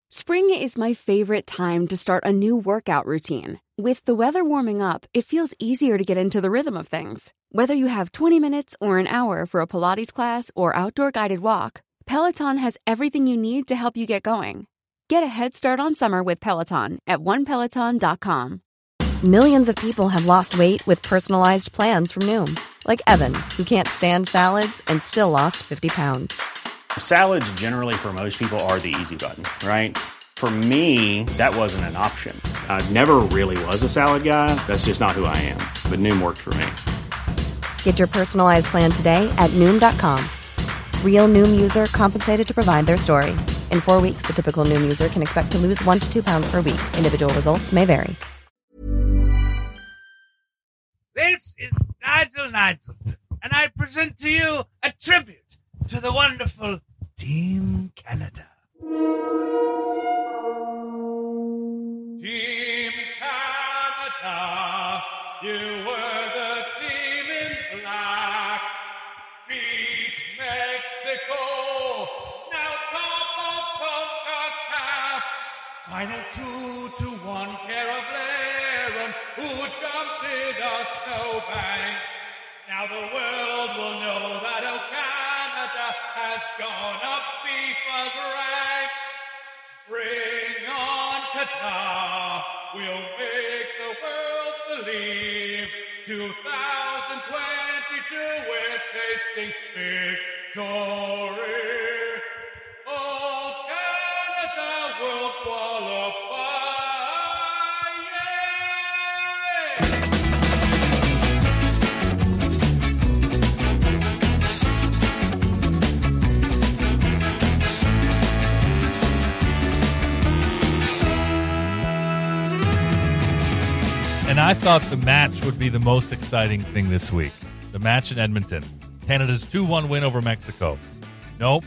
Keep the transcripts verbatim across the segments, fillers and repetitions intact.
Spring is my favorite time to start a new workout routine. With the weather warming up, it feels easier to get into the rhythm of things. Whether you have twenty minutes or an hour for a Pilates class or outdoor guided walk, Peloton has everything you need to help you get going. Get a head start on summer with Peloton at one peloton dot com. Millions of people have lost weight with personalized plans from Noom. Like Evan, who can't stand salads and still lost fifty pounds. Salads generally for most people are the easy button, right? For me, that wasn't an option. I never really was a salad guy. That's just not who I am. But Noom worked for me. Get your personalized plan today at Noom dot com. Real Noom user compensated to provide their story. In four weeks, the typical Noom user can expect to lose one to two pounds per week. Individual results may vary. This is Nigel Nigelson, and I present to you a tribute to the wonderful Team Canada. Team Canada, you were the team in black. Beat Mexico, now top of CONCACAF. Final two to one pair of Laren, who jumped in a snowbank. Now the world will know that El Canada has gone up FIFA's rank. Bring on Qatar, we'll make the world believe. twenty twenty-two, we're tasting victory. Oh, Canada will qualify, And I thought the match would be the most exciting thing this week. The match in Edmonton. Canada's two one win over Mexico. Nope.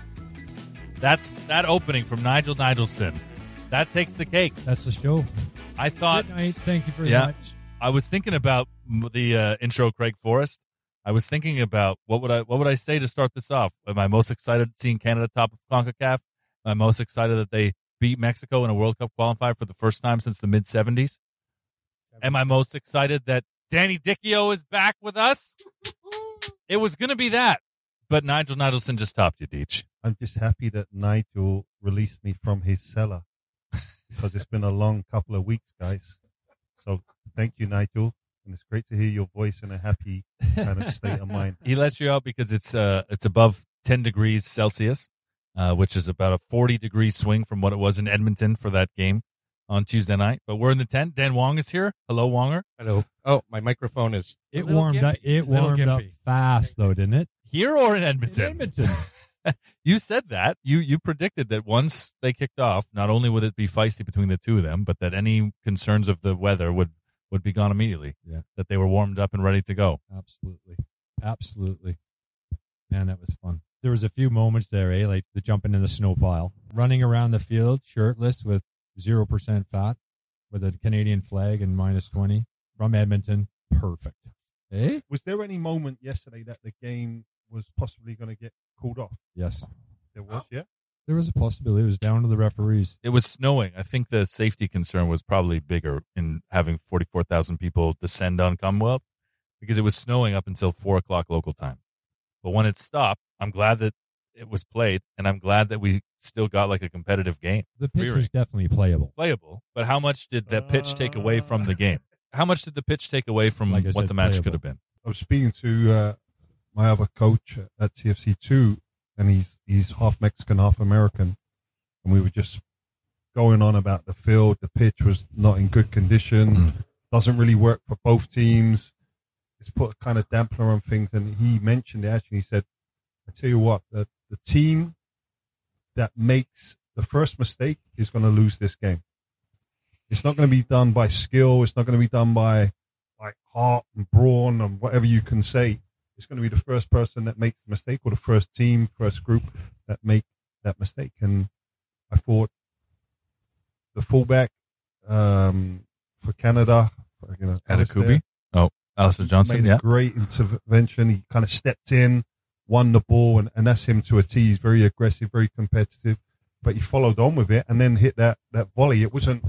That's that opening from Nigel Nigelson. That takes the cake. That's the show. I thought... Good night. Thank you very yeah, much. I was thinking about the uh, intro, Craig Forrest. I was thinking about what would I what would I say to start this off? Am I most excited seeing Canada top of CONCACAF? Am I most excited that they beat Mexico in a World Cup qualifier for the first time since the mid-seventies? Am I most excited that Danny Dichio is back with us? It was going to be that, but Nigel Nigelson just topped you, Deech. I'm just happy that Nigel released me from his cellar because it's been a long couple of weeks, guys. So thank you, Nigel. And it's great to hear your voice in a happy kind of state of mind. He lets you out because it's uh it's above ten degrees Celsius, uh, which is about a forty degree swing from what it was in Edmonton for that game on Tuesday night. But we're in the tent. Dan Wong is here. Hello, Wonger. Hello. Oh, my microphone is... It warmed up. It warmed up fast, though, didn't it? Here or in Edmonton? In Edmonton. You said that. You you predicted that once they kicked off, not only would it be feisty between the two of them, but that any concerns of the weather would, would be gone immediately. Yeah. That they were warmed up and ready to go. Absolutely. Absolutely. Man, that was fun. There was a few moments there, eh? Like the jumping in the snow pile. Running around the field shirtless with zero percent fat with a Canadian flag and minus twenty from Edmonton. Perfect. Eh? Was there any moment yesterday that the game was possibly going to get called off? Yes. There was, yeah? There was a possibility. It was down to the referees. It was snowing. I think the safety concern was probably bigger in having forty-four thousand people descend on Commonwealth because it was snowing up until four o'clock local time. But when it stopped, I'm glad that it was played, and I'm glad that we still got like a competitive game. The pitch Freering. was definitely playable. Playable, but how much did that pitch take away from the game? How much did the pitch take away from Like I what said, the match playable. could have been? I was speaking to uh, my other coach at T F C two, and he's he's half Mexican, half American, and we were just going on about the field. The pitch was not in good condition, Mm. doesn't really work for both teams. It's put a kind of dampener on things, and he mentioned it actually. He said, I tell you what, the, the team that makes the first mistake is going to lose this game. It's not going to be done by skill. It's not going to be done by like heart and brawn and whatever you can say. It's going to be the first person that makes the mistake, or the first team, first group that make that mistake. And I thought the fullback um, for Canada, you know, Atakubi? Oh, Alistair Johnson, made yeah. a great intervention. He kind of stepped in, won the ball, and, and that's him to a T. He's very aggressive, very competitive. but he followed on with it and then hit that, that volley. It wasn't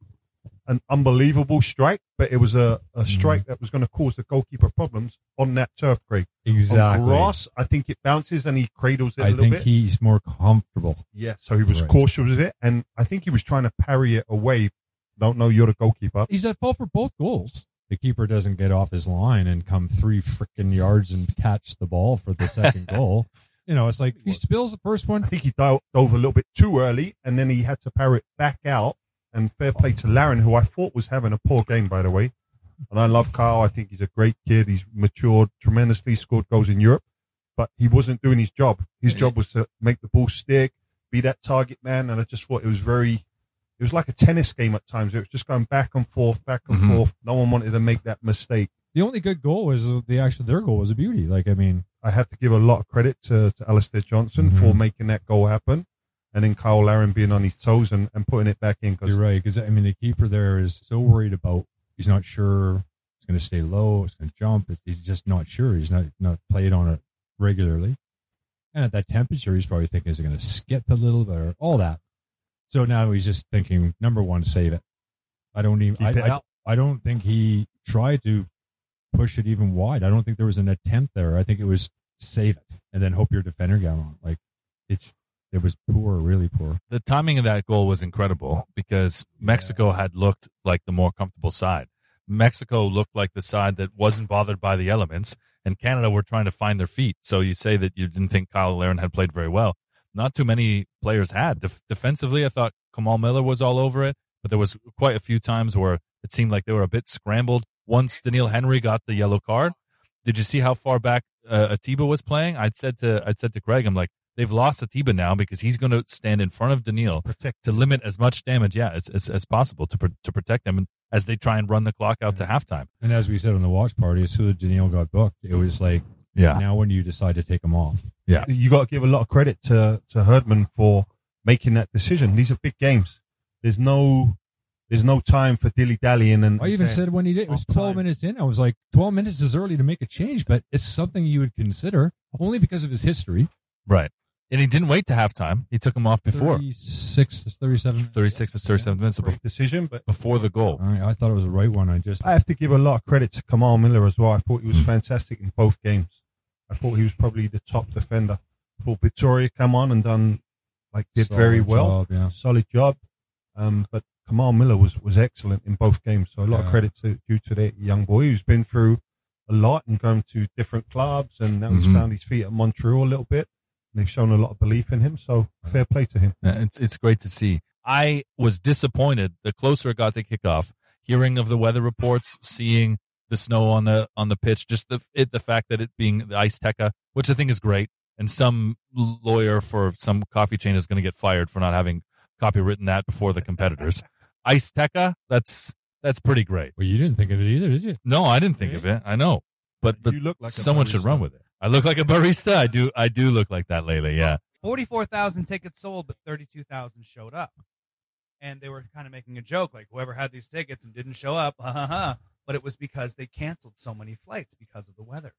an unbelievable strike, but it was a, a strike mm. that was going to cause the goalkeeper problems on that turf, Craig. Exactly. On grass, I think it bounces and he cradles it a I little bit. think he's more comfortable. Yeah, so he was right. cautious with it, and I think he was trying to parry it away. Don't know, you're the goalkeeper. He's at fault for both goals. The keeper doesn't get off his line and come three freaking yards and catch the ball for the second goal. You know, it's like he spills the first one. I think he dove, dove a little bit too early, and then he had to parry it back out. And fair play to Larin, who I thought was having a poor game, by the way. And I love Kyle. I think he's a great kid. He's matured tremendously, scored goals in Europe. But he wasn't doing his job. His job was to make the ball stick, be that target man. And I just thought it was very, it was like a tennis game at times. It was just going back and forth, back and mm-hmm. forth. No one wanted to make that mistake. The only good goal was the actual, their goal was a beauty. Like, I mean, I have to give a lot of credit to, to Alistair Johnson mm-hmm. for making that goal happen. And then Kyle Larin being on his toes and, and putting it back in. Cause you're right. Because, I mean, the keeper there is so worried about, he's not sure it's going to stay low, it's going to jump. He's just not sure. He's not, not played on it regularly. And at that temperature, he's probably thinking, is it going to skip a little bit or all that? So now he's just thinking, number one, save it. I don't even, I, I, I don't think he tried to push it even wide. I don't think there was an attempt there. I think it was save it and then hope your defender got on. Like, it's, it was poor, really poor. The timing of that goal was incredible because Mexico yeah. had looked like the more comfortable side. Mexico looked like the side that wasn't bothered by the elements, and Canada were trying to find their feet. So you say that you didn't think Kyle Larin had played very well. Not too many players had. Def- defensively, I thought Kamal Miller was all over it, but there was quite a few times where it seemed like they were a bit scrambled. Once Daniil Henry got the yellow card, did you see how far back uh, Atiba was playing? I'd said to I'd said to Craig, I'm like, they've lost Atiba now because he's going to stand in front of Daniil protect to limit as much damage, yeah, as, as, as possible to pr- to protect them as they try and run the clock out to halftime. And as we said on the watch party, as soon as Daniil got booked, it was like, yeah. now when you decide to take him off. Yeah. You got to give a lot of credit to, to Herdman for making that decision. These are big games. There's no there's no time for dilly-dallying. And I even said when he did, it was twelve time. minutes in, I was like, twelve minutes is early to make a change, but it's something you would consider only because of his history. Right. And he didn't wait to halftime. He took him off before. thirty-six to thirty-seven. thirty-six to thirty-seven minutes before, decision, but before the goal. All right, I thought it was the right one. I just I have to give a lot of credit to Kamal Miller as well. I thought he was fantastic in both games. I thought he was probably the top defender. I thought Victoria come on and done like did Solid very well. Job, yeah. Solid job. Um, but Kamal Miller was, was excellent in both games. So a lot yeah. of credit to due to that young boy who's been through a lot and going to different clubs, and now mm-hmm. he's found his feet at Montreal a little bit. They've shown a lot of belief in him, so fair play to him. Yeah, it's it's great to see. I was disappointed the closer it got to kickoff, hearing of the weather reports, seeing the snow on the on the pitch, just the it, the fact that it being the Ice Teca, which I think is great, and some lawyer for some coffee chain is going to get fired for not having copywritten that before the competitors. Ice Teca, that's that's pretty great. Well, you didn't think of it either, did you? No, I didn't think of it. I know, but but you look like someone should run with it. I look like a barista. I do. I do look like that lately. Yeah. Forty-four thousand tickets sold, but thirty-two thousand showed up, and they were kind of making a joke, like whoever had these tickets and didn't show up, ha ha ha. But it was because they canceled so many flights because of the weather.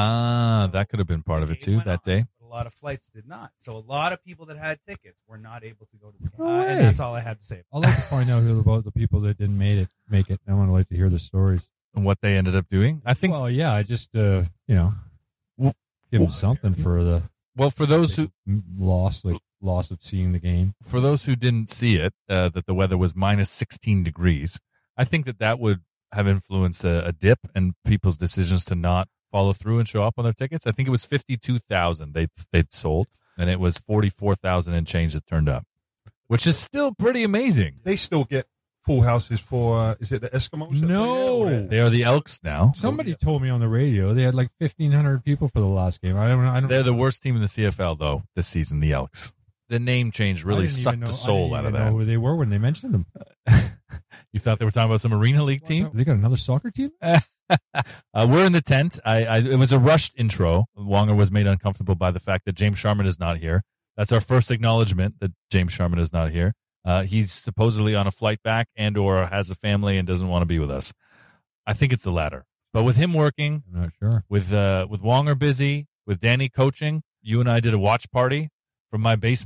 Ah, so that could have been part of it too that on, day. But a lot of flights did not, so a lot of people that had tickets were not able to go to the game. Oh, uh, and that's all I had to say. I'd like to find out about the people that didn't make it. Make it. I want to like to hear the stories and what they ended up doing. I think. Well, yeah, I just uh, you know. Well, Give them something for the well for those who lost like loss of seeing the game. For those who didn't see it, uh, that the weather was minus sixteen degrees. I think that that would have influenced a, a dip in people's decisions to not follow through and show up on their tickets. I think it was fifty-two thousand they they'd sold, and it was forty-four thousand and change that turned up, which is still pretty amazing. They still get full houses for, uh, is it the Eskimos? No. They are the Elks now. Somebody told me on the radio they had like fifteen hundred people for the last game. I don't know. I don't They're the worst team in the C F L, though, this season, the Elks. The name change really sucked the soul out of that. I didn't know who they were when they mentioned them. You thought they were talking about some Arena League team? They got another soccer team? uh, we're in the tent. I, I, it was a rushed intro. Wonger was made uncomfortable by the fact that James Sharman is not here. That's our first acknowledgement that James Sharman is not here. Uh, he's supposedly on a flight back and or has a family and doesn't want to be with us. I think it's the latter. But with him working, I'm not sure. With uh, with Wonger busy, with Danny coaching, you and I did a watch party from my basement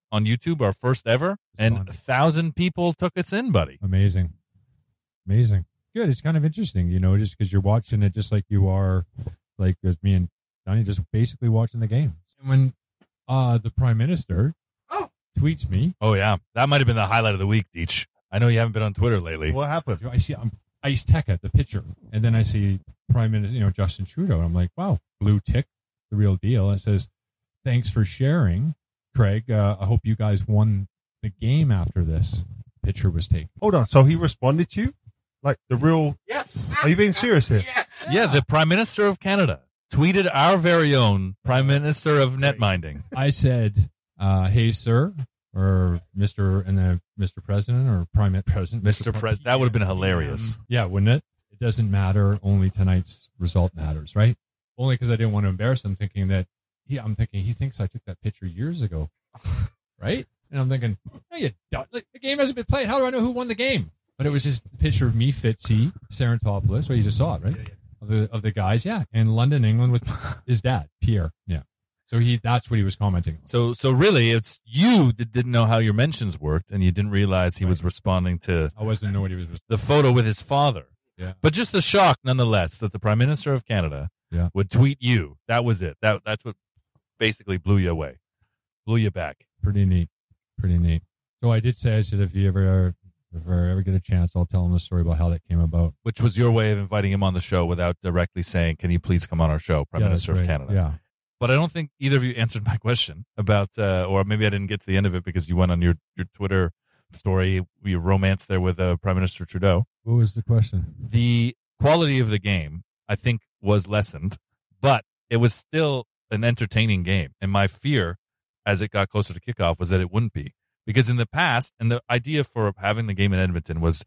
on YouTube, our first ever, and fun. a thousand people took us in, buddy. Amazing. Amazing. Good. It's kind of interesting, you know, just because you're watching it just like you are, like with me and Donnie, just basically watching the game. And when uh, the Prime Minister Oh. tweets me, Oh, yeah. That might have been the highlight of the week, Deech. I know you haven't been on Twitter lately. What happened? I see um, Ice Tech at the picture, and then I see Prime Minister, you know, Justin Trudeau, and I'm like, wow, blue tick, the real deal. It says, thanks for sharing, Craig. Uh, I hope you guys won the game after this picture was taken. Hold on. So he responded to you? Like the real. Yes. Are you being serious here? Yeah. Yeah, the Prime Minister of Canada tweeted our very own Prime Minister of Netminding. I said, uh, hey, sir, or Mister and then Mister President or Prime President. Mister President. That would have been hilarious. Yeah, wouldn't it? It doesn't matter. Only tonight's result matters, right? Only because I didn't want to embarrass him, thinking that he, I'm thinking he thinks I took that picture years ago, right? And I'm thinking, no, you don't. Like, the game hasn't been played. How do I know who won the game? But it was just a picture of me, Fitzy, Serentopoulos. Well, you just saw it, right? Yeah, yeah. Of the of the guys, yeah, in London, England, with his dad, Pierre. Yeah. So he that's what he was commenting on. So, so really, it's you that didn't know how your mentions worked, and you didn't realize he was responding to I wasn't know what he was. the photo with his father. Yeah. But just the shock, nonetheless, that the Prime Minister of Canada Yeah. would tweet you. That was it. That that's what basically blew you away, blew you back. Pretty neat. Pretty neat. So I did say, I said, if you ever, if I ever get a chance, I'll tell him the story about how that came about. Which was your way of inviting him on the show without directly saying, "Can you please come on our show, Prime Yeah, Minister that's of right. Canada?" Yeah. But I don't think either of you answered my question about, uh, or maybe I didn't get to the end of it because you went on your, your Twitter story, your romance there with uh, Prime Minister Trudeau. What was the question? The quality of the game, I think, was lessened, but it was still an entertaining game. And my fear, as it got closer to kickoff, was that it wouldn't be. Because in the past, and the idea for having the game in Edmonton was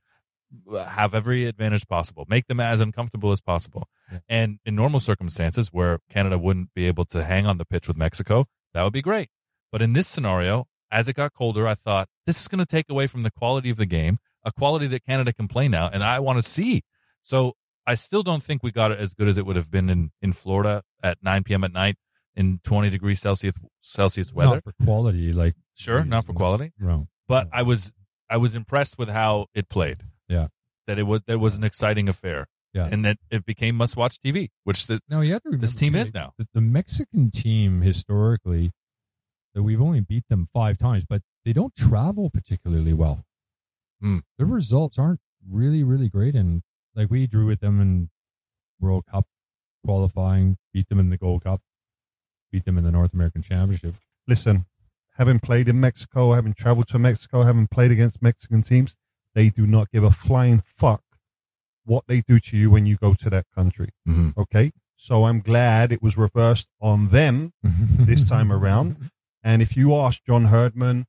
have every advantage possible, make them as uncomfortable as possible. Yeah. And in normal circumstances where Canada wouldn't be able to hang on the pitch with Mexico, that would be great. But in this scenario, as it got colder, I thought this is going to take away from the quality of the game, a quality that Canada can play now, and I want to see. So I still don't think we got it as good as it would have been in, in Florida at nine p.m. at night in twenty degrees Celsius Celsius weather. Not for quality, like Sure, not for quality. No. But I was I was impressed with how it played. Yeah. That it was that was an exciting affair. Yeah. And that it became must watch T V, which the No, you have to remember this team too, is now. The, the Mexican team historically, that we've only beat them five times, but they don't travel particularly well. Hmm. Their results aren't really, really great. And like we drew with them in World Cup qualifying, beat them in the Gold Cup, beat them in the North American Championship. Listen, having played in Mexico, having traveled to Mexico, having played against Mexican teams, they do not give a flying fuck what they do to you when you go to that country. Mm-hmm. Okay? So I'm glad it was reversed on them this time around. And if you ask John Herdman,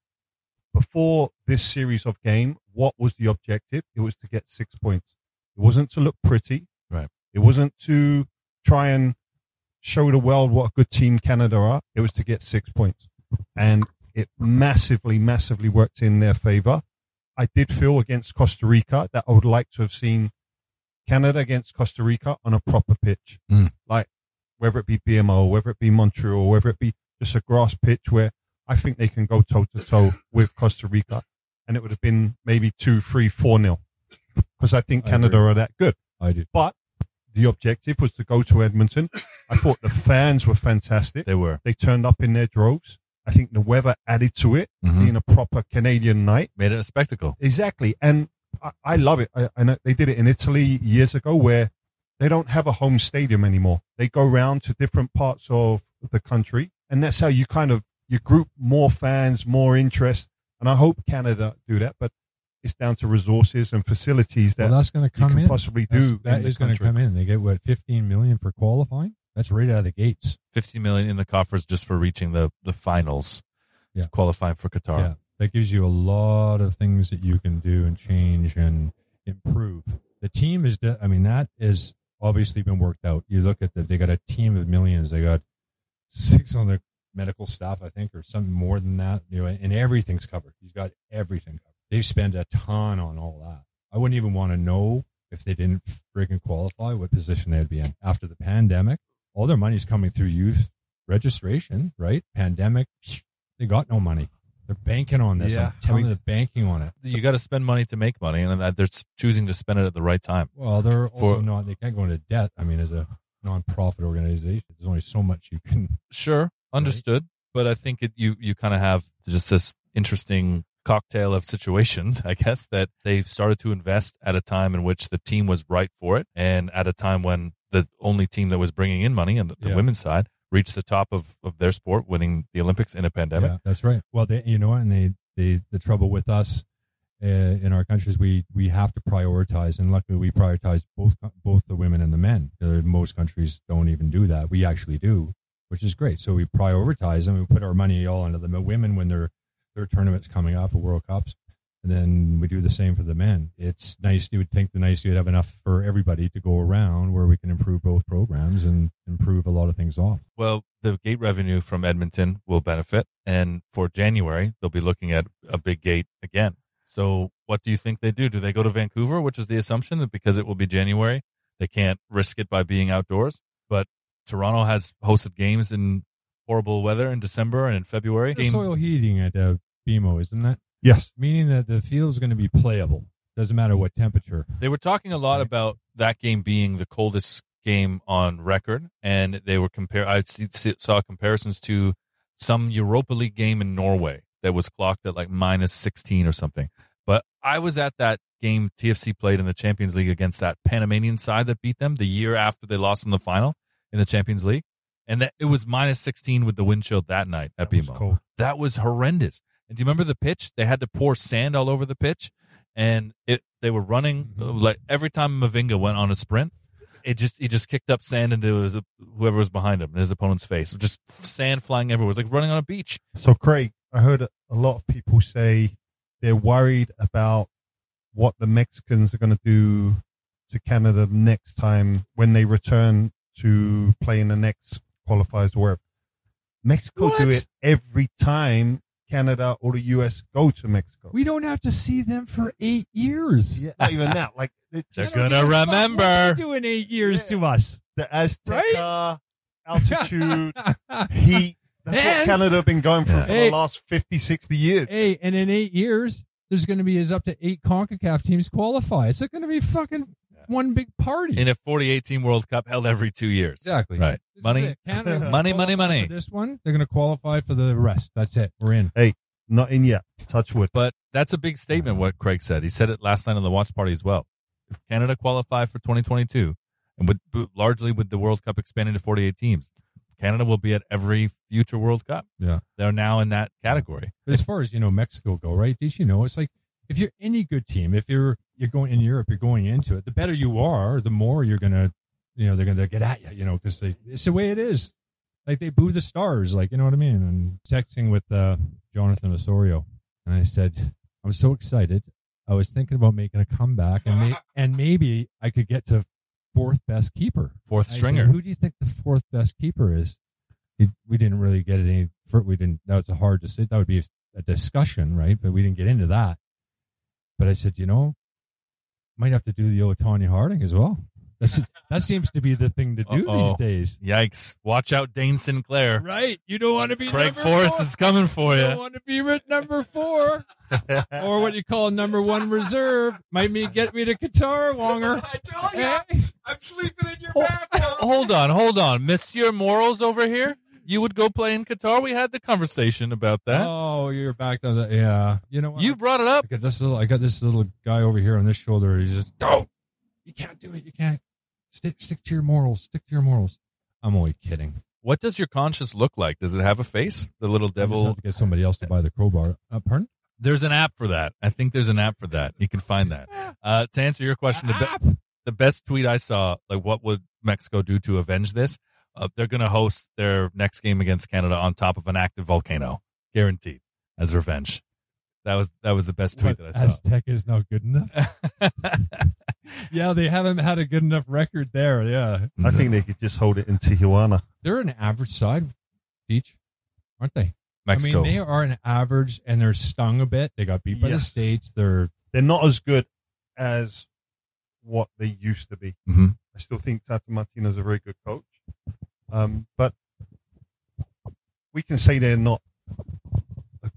before this series of game, what was the objective? It was to get six points. It wasn't to look pretty. Right. It wasn't to try and show the world what a good team Canada are. It was to get six points. And it massively, massively worked in their favor. I did feel against Costa Rica that I would like to have seen Canada against Costa Rica on a proper pitch. Mm. Like whether it be B M O, whether it be Montreal, whether it be just a grass pitch where I think they can go toe to toe with Costa Rica. And it would have been maybe two, three, four nil. Because I think I Canada agree. are that good. I do. But the objective was to go to Edmonton. I thought the fans were fantastic. They were. They turned up in their droves. I think the weather added to it, Mhm. being a proper Canadian night. Made it a spectacle. Exactly. And I, I love it. I, I know they did it in Italy years ago where they don't have a home stadium anymore. They go around to different parts of the country. And that's how you kind of, you group more fans, more interest. And I hope Canada do that. But it's down to resources and facilities that Well, that's going to you come can in. possibly That's- do. That in the is going to country. come in. They get what fifteen million for qualifying. That's right out of the gates. fifty million in the coffers just for reaching the, the finals. Yeah. Qualifying for Qatar. Yeah, that gives you a lot of things that you can do and change and improve. The team is, de- I mean, that is obviously been worked out. You look at the, they got a team of millions. They got six on their medical staff, I think, or something more than that. You know, and everything's covered. He's got everything covered. They spend a ton on all that. I wouldn't even want to know if they didn't freaking qualify what position they'd be in after the pandemic. All their money's coming through youth registration, right? Pandemic, they got no money. They're banking on this. Yeah, I'm telling I mean- you, they're banking on it. You got to spend money to make money, and that they're choosing to spend it at the right time. Well, they're also For- not. They can't go into debt. I mean, as a non-profit organization, there's only so much you can. Sure, understood. But I think it, you you kind of have just this interesting cocktail of situations, I guess, that they started to invest at a time in which the team was right for it, and at a time when the only team that was bringing in money on the, the Yeah. women's side reached the top of, of their sport, winning the Olympics in a pandemic. Yeah, that's right. Well, they, you know what? And they, they, the trouble with us uh, in our countries, we we have to prioritize, and luckily we prioritize both both the women and the men. Uh, most countries don't even do that. We actually do, which is great. So we prioritize and we put our money all into the women when their their tournaments coming up, or World Cups, and then we do the same for the men. It's nice. You would think the nice you'd have enough for everybody to go around, where we can improve both programs and improve a lot of things off. Well, the gate revenue from Edmonton will benefit, and for January, they'll be looking at a big gate again. So what do you think they do? Do they go to Vancouver, which is the assumption that because it will be January, they can't risk it by being outdoors? But Toronto has hosted games in horrible weather in December and in February. There's soil heating at uh, B M O, isn't that? Yes. Meaning that the field is going to be playable. Doesn't matter what temperature. They were talking a lot Right. about that game being the coldest game on record, and they were compare. I see- see- saw comparisons to some Europa League game in Norway that was clocked at like minus sixteen or something. But I was at that game T F C played in the Champions League against that Panamanian side that beat them the year after they lost in the final in the Champions League, and that it was minus sixteen with the wind chill that night at That was B M O. cold. That was horrendous. And do you remember the pitch? They had to pour sand all over the pitch, and it they were running Mm-hmm. like every time Mavinga went on a sprint, it just he just kicked up sand into his, whoever was behind him in his opponent's face. Just sand flying everywhere. It was like running on a beach. So, Craig, I heard a lot of people say they're worried about what the Mexicans are going to do to Canada next time when they return to play in the next qualifiers or wherever. Mexico do What? it every time Canada or the U S go to Mexico. We don't have to see them for eight years. Yeah, not even that. Like it They're just, gonna remember. What are you doing eight years Yeah. to us? the Azteca Right? altitude, heat. That's what And- Canada have been going for Yeah. for Hey. the last fifty, sixty years. Hey, and in eight years, there's going to be as up to eight CONCACAF teams qualify. It's going to be fucking one big party. In a forty-eight team World Cup held every two years. Exactly. Right. This is Money, it. Canada money, money, qualify money. for this one, they're going to qualify for the rest. That's it. We're in. Not in yet. Touch wood. But that's a big statement, what Craig said. He said it last night on the watch party as well. If Canada qualify for twenty twenty-two, and with, largely with the World Cup expanding to forty-eight teams, Canada will be at every future World Cup. Yeah. They're now in that category. But as far as, you know, Mexico go, right? Did you know, it's like if you're any good team, if you're you're going in Europe, you're going into it, the better you are, the more you're going to, you know, they're going to get at you, you know, because it's the way it is. Like they boo the stars, like, you know what I mean? And texting with uh, Jonathan Osorio, and I said, I'm so excited. I was thinking about making a comeback, and may- and maybe I could get to fourth best keeper. Fourth I said, stringer. who do you think the fourth best keeper is? He, we didn't really get it any. We didn't. That was a hard to say. That would be a discussion, right? But we didn't get into that. But I said, you know, might have to do the old Tanya Harding as well. That's, that seems to be the thing to do Uh-oh. these days. Yikes. Watch out, Dane Sinclair. Right. You don't want to be Craig number Forrest four. is coming for You you. don't want to be at number four. Or what you call number one reserve. Might me get me to Qatar, Wonger. I told Hey. I'm sleeping in your Hold, bathroom. hold on, hold on. Monsieur Morals over here, you would go play in Qatar? We had the conversation about that. Oh, you're back on the, yeah. You know what? You brought it up. I got this little, I got this little guy over here on this shoulder. He's just, don't. You can't do it. You can't. Stick, stick to your morals. Stick to your morals. I'm only kidding. What does your conscience look like? Does it have a face? The little I just devil. have to get somebody else to buy the crowbar. Uh, pardon? There's an app for that. I think there's an app for that. You can find that. Uh, to answer your question, the, be- the best tweet I saw, like what would Mexico do to avenge this? Uh, they're going to host their next game against Canada on top of an active volcano, guaranteed, as revenge. That was that was the best tweet What, that I saw. Aztec is not good enough. Yeah, they haven't had a good enough record there. Yeah, I think they could just hold it in Tijuana. they're an average side, Beach, aren't they? Mexico. I mean, they are an average, and they're stung a bit. They got beat by the Yes. States. They're They're not as good as what they used to be. Mhm. I still think Tata Martino is a very good coach. Um, but we can say they're not a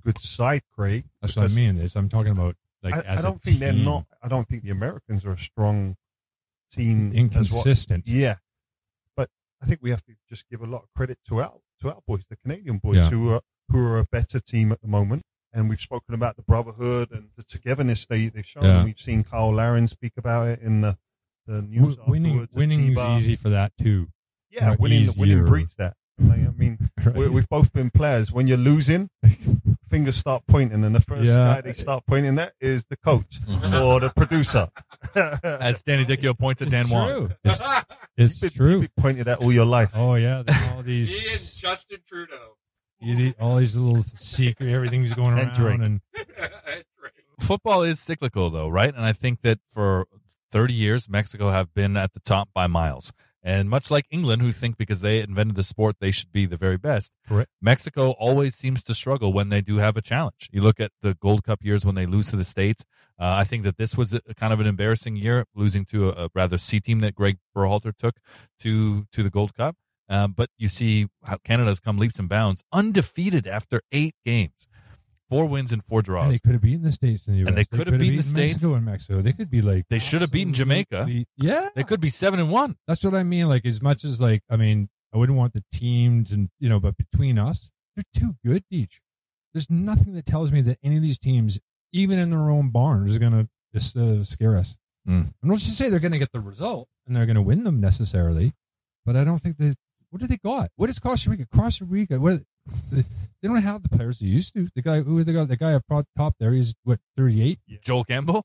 good side, Craig. That's what I mean. Is I'm talking about like I, as I don't a think team. they're not. I don't think the Americans are a strong team. Inconsistent. As well. Yeah, but I think we have to just give a lot of credit to our to our boys, the Canadian boys, Yeah. who are who are a better team at the moment. And we've spoken about the brotherhood and the togetherness they they've shown. Yeah. We've seen Carl Laren speak about it in the the news W- winning afterwards. at winning is T-Bar. easy for that too. Yeah, Or winning winning easier. breeds that. Like, I mean, Right. we, we've both been players. When you're losing, fingers start pointing, and the first Yeah. guy they start pointing at is the coach or the producer. As Danny Dickio points at It's Dan Wong. true. It's, it's You've been, true. you've been pointed at all your life. Oh yeah, there's all He and these Justin Trudeau. you need all these little secret everything's going And around Drake. and Football is cyclical, though, right? And I think that for thirty years, Mexico have been at the top by miles. And much like England, who think because they invented the sport, they should be the very best. Correct. Mexico always seems to struggle when they do have a challenge. You look at the Gold Cup years when they lose to the States. Uh, I think that this was a, kind of an embarrassing year, losing to a, a rather C team that Greg Berhalter took to to the Gold Cup. Um, but you see how Canada's come leaps and bounds, undefeated after eight games. Four wins and four and draws. they could have beaten the States in the U S. And they could have beaten the States. Mexico and Mexico. They could be like They should have beaten Jamaica. absolutely- Yeah, They could be seven and one. that's what I mean. Like as much as like I mean, I wouldn't want the teams and you know, but between us, they're too good each. There's nothing that tells me that any of these teams, even in their own barn, is going to just uh, scare us. Mm. I'm not just say they're going to get the result and they're going to win them necessarily, but I don't think they. What do they got? What is Costa Rica? Costa Rica. What? They don't have the players they used to. The guy who they got, the guy up top there, he's what thirty-eight. Joel Campbell.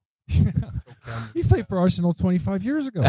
He played for Arsenal twenty-five years ago.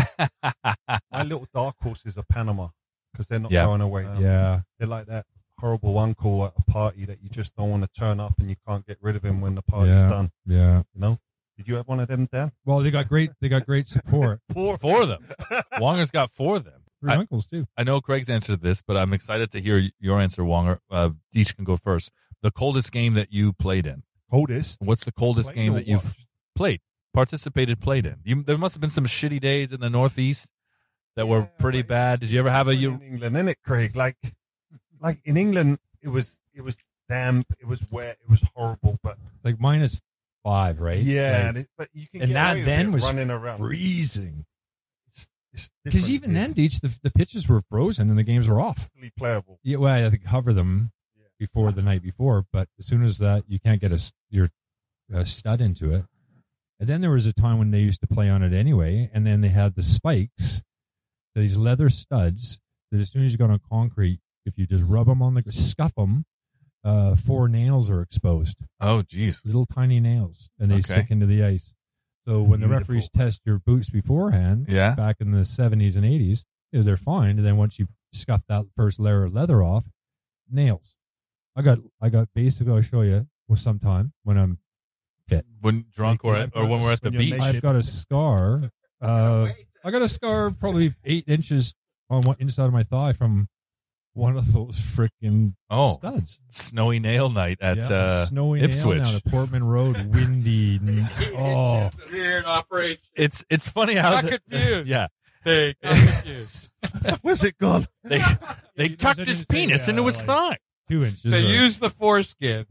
My little dark horses are Panama because they're not Yeah. going away. Um, Yeah. They're like that horrible uncle at a party that you just don't want to turn up and you can't get rid of him when the party's Yeah. done. Yeah. You know? Did you have one of them, Dan? Well, they got great. They got great support. Four. Four of them. Wonger's got four of them. Three I, uncles too. I know Craig's answer to this, but I'm excited to hear your answer, Wonger. Uh, Deech can go first. The coldest game that you played in. Coldest. What's the coldest Played game or that you've watched? played, participated, played in? You, there must have been some shitty days in the Northeast that were Yeah, pretty but bad. it's- Did you ever have a it's you? in England, innit, Craig? Like, like in England, it was it was damp, it was wet, it was horrible. But Like minus five, right? yeah, Like, and it- but you can and get that away with then it was running around. freezing. It's, it's Because different even here. then, Deech, the, the pitches were frozen and the games were off. Totally playable. Yeah, well, I had to cover them before the night before, but as soon as that, you can't get a s- your uh, stud into it. And then there was a time when they used to play on it anyway, and then they had the spikes, these leather studs that as soon as you go on concrete, if you just rub them on the scuff them, uh, four nails are exposed, Oh, geez. little tiny nails, and they Okay. stick into the ice. So when the Beautiful. referees test your boots beforehand, Yeah. back in the seventies and eighties, you know, they're fine. And then once you scuff that first layer of leather off, nails. I got, I got basically, I'll show you with sometime when I'm fit. When drunk or, I've or when got- we're at the when you're beach. naked. I've got a scar. Uh, I got a scar probably eight inches on one inside of my thigh from one of those freaking Oh. studs. Snowy nail night at Yeah, uh, snowy nail Ipswich. down at Portman Road, windy. n- oh, Weird operation. It's it's funny how Got the- confused. yeah They got confused. Where's it gone? they they It tucked doesn't his even say, penis uh, into his like- thigh. two inches. They or- use the foreskin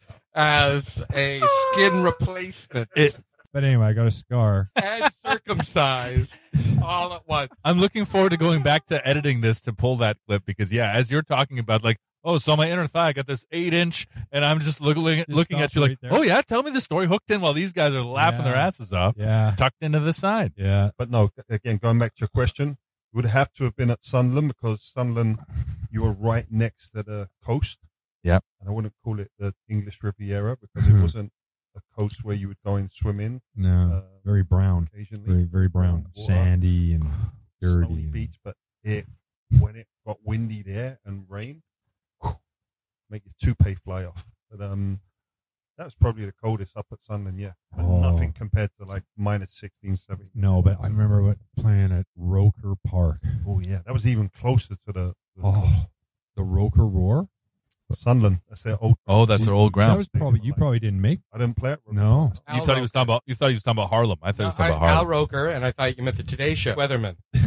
as a skin replacement It, but anyway, I got a scar. and circumcised all at once. I'm looking forward to going back to editing this to pull that clip because yeah, as you're talking about like, oh, so my inner thigh I got this eight inch, and I'm just look, looking Just looking at stops you like, right there. oh yeah, tell me the story, hooked in while these guys are laughing Yeah. their asses off, Yeah, tucked into the side. yeah. But no, again, going back to your question, it would have to have been at Sunderland because Sunderland, you were right next to the coast. Yep. And I wouldn't call it the English Riviera because it wasn't a coast where you would go and swim in. No, Uh, very brown, occasionally. very very brown, Water. sandy and dirty. Snowy and- beach, but it when it got windy there and rain, whew, make your toupee fly off. But um, that was probably the coldest up at Sunderland, yeah. But Oh. nothing compared to like minus sixteen, seventeen. No, but I remember what playing at Roker Park. Oh yeah, that was even closer to the, the Oh, the Roker Roar. Sunderland. That's their old. Oh, that's their old That ground. was probably you. Probably didn't make. I didn't play it. No. You thought he was talking about you thought he was talking about Harlem. I thought he No, was talking I, about Al Harlem. Roker, and I thought you meant the Today Show. Weatherman.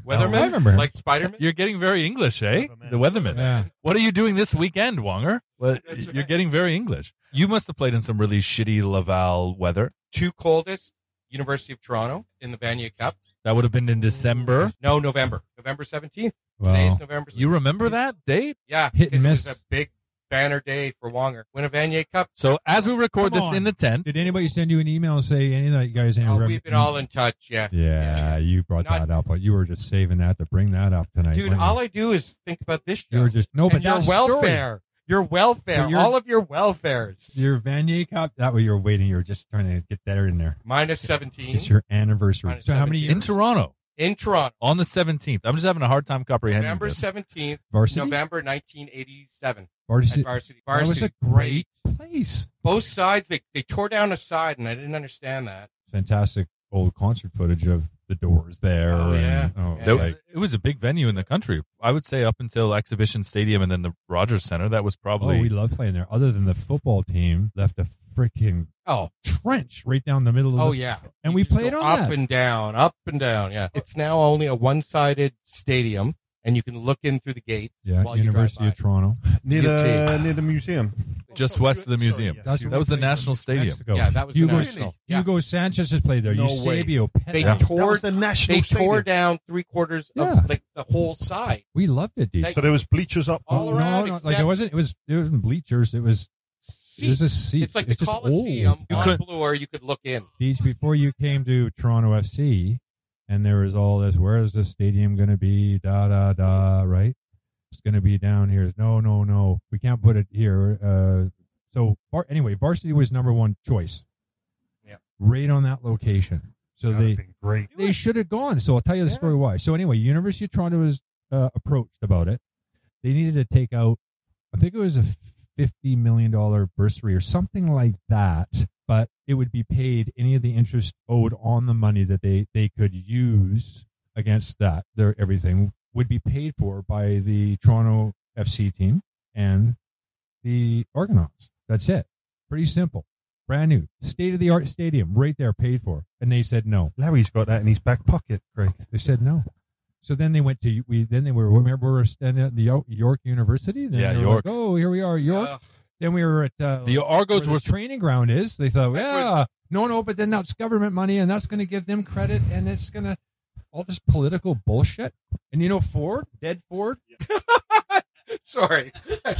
Weatherman? I remember him. Like Spider-Man? You're getting very English, eh? Weatherman. The weatherman. Yeah. What are you doing this weekend, Wonger? Well, That's you're right. getting very English. You must have played in some really shitty Laval weather. Two coldest, University of Toronto in the Vanier Cup. That would have been in December. No, November. November seventeenth. Wow. Today's November seventeenth. You remember that date? Yeah. Hit and because miss. It was a big banner day for Wonger. Win a Vanier Cup. So as we record Come this on. in the tent, Did anybody send you an email and say any of that you guys? Any Oh, rev- we've been all in touch, yeah. Yeah, you brought Not- that up, but you were just saving that to bring that up tonight. Dude, weren't you? all I do is think about this show. you were just no, but and your that welfare. Your welfare. So you're- all of your welfares. story, your Vanier Cup. That way you were waiting. You were just trying to get that in there. Minus seventeen It's your anniversary. Minus So how many seventeen. years? in Toronto in Toronto. on the seventeenth. I'm just having a hard time comprehending November this. seventeenth, Varsity. November nineteen eighty-seven. Varsity. At Varsity. That was Varsity. a great place. Both sides, they, they tore down a side, and I didn't understand that. Fantastic old concert footage of the Doors there. Oh, and, yeah. oh, Yeah. There- like, it was a big venue in the country. I would say up until Exhibition Stadium and then the Rogers Center. That was probably oh, we love playing there. Other than the football team left a freaking Oh, trench right down the middle of oh the yeah. and You we just played go on up that. and down, up and down. Yeah, it's now only a one-sided stadium, and you can look in through the gate. Yeah, while you University drive of Toronto. Near U the, T. near the museum. just west of the museum. yes. That's You That was the where we played National in Stadium. Mexico. Yeah, that was the Hugo, National. Yeah. Hugo Sanchez has played there. No Eusebio, They Pettit. That tore. was the national They stadium. tore down three quarters Yeah. of like the whole side. We loved it, dude. Like- So there was bleachers up. All no, around, no, like except it wasn't. It was. It wasn't bleachers. It was. It was Seats. a seat. It's like the It's just Coliseum old. You on could- Bloor. You could look in. Beach before you came to Toronto F C, and there was all this. Where is the stadium going to be? Da da da. Right. It's going to be down here. No, no, no. We can't put it here. Uh, so var- anyway, Varsity was number one choice. Yeah. Right on that location. So That'd they have been great. they should have gone. So I'll tell you the Yeah. story why. So anyway, University of Toronto was uh, approached about it. They needed to take out, I think it was a fifty million dollars bursary or something like that, but it would be paid any of the interest owed on the money that they, they could use against that. Their everything would be paid for by the Toronto F C team and the Argonauts. That's it. Pretty simple. Brand new. State of the art stadium right there paid for. And they said no. Larry's got that in his back pocket, Craig. They said no. So then they went to we. Then they were remember we were standing at the Yo- York University. Then Yeah, they were York. like, oh, here we are, York. Ugh. Then we were at uh, The Argos where were the training ground is. They thought, That's yeah, no, no, but then that's government money, and that's going to give them credit, and it's going to all this political bullshit. And you know, Ford, dead Ford. Sorry.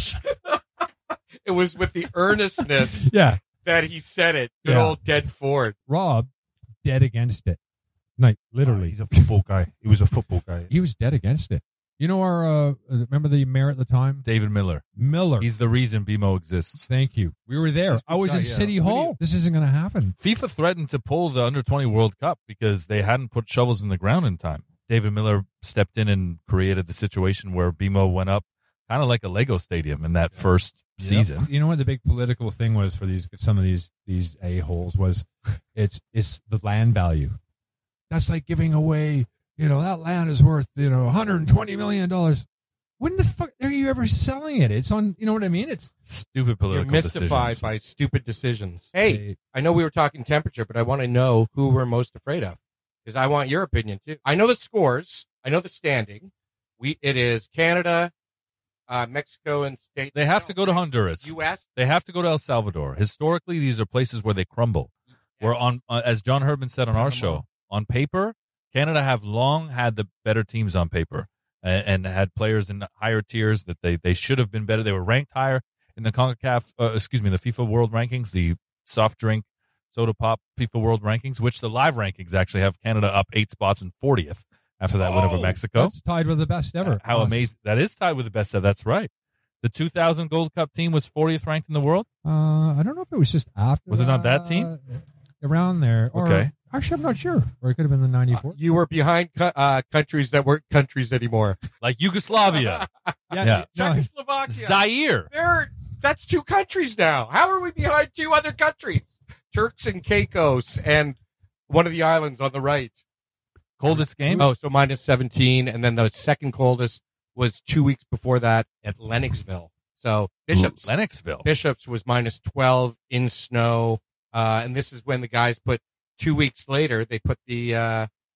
It was with the earnestness Yeah, that he said it. Good Yeah. old dead Ford. Rob, dead against it. Like literally, He's a football guy. He was a football guy. he was dead against it. You know our uh, remember the mayor at the time, David Miller. Miller. He's the reason B M O exists. Thank you. We were there. That's I was good in guy, yeah. City What do Hall. you- This isn't going to happen. FIFA threatened to pull the under twenty World Cup because they hadn't put shovels in the ground in time. David Miller stepped in and created the situation where B M O went up kind of like a Lego stadium in that first season. You know what the big political thing was for these some of these these a holes was it's it's the land value. That's like giving away. You know that land is worth you know one hundred twenty million dollars. When the fuck are you ever selling it? It's on. You know what I mean? It's Stupid You're political mystified decisions. by stupid decisions. Hey, Hey. I know we were talking temperature, but I want to know who we're most afraid of because I want your opinion too. I know the scores. I know the standing. We it is Canada, uh, Mexico, and state. They have to go to Honduras. U S. They have to go to El Salvador. Historically, these are places where they crumble. Where on, uh, as John Herdman said on our show, on paper, Canada have long had the better teams on paper and, and had players in higher tiers that they, they should have been better. They were ranked higher in the CONCACAF, uh, excuse me, the FIFA World Rankings, the soft drink, soda pop FIFA World Rankings, which the live rankings actually have Canada up eight spots and fortieth after that win over Oh, Mexico. that's tied with the best ever. How Us. amazing. That is tied with the best ever. That's right. The two thousand Gold Cup team was fortieth ranked in the world. Uh, I don't know if it was just after. Was it not that team? Around there. Or, Okay. Actually, I'm not sure. Or it could have been the ninety-four. You were behind co- uh, countries that weren't countries anymore. Like Yugoslavia, Yeah. No, Czechoslovakia. Zaire. They're, that's two countries now. How are we behind two other countries? Turks and Caicos and one of the islands on the right. Coldest game? Oh, so minus seventeen. And then the second coldest was two weeks before that at Lennoxville. So Bishops, Lennoxville. Bishops was minus twelve in snow. Uh, and this is when the guys put two weeks later, they put the, uh,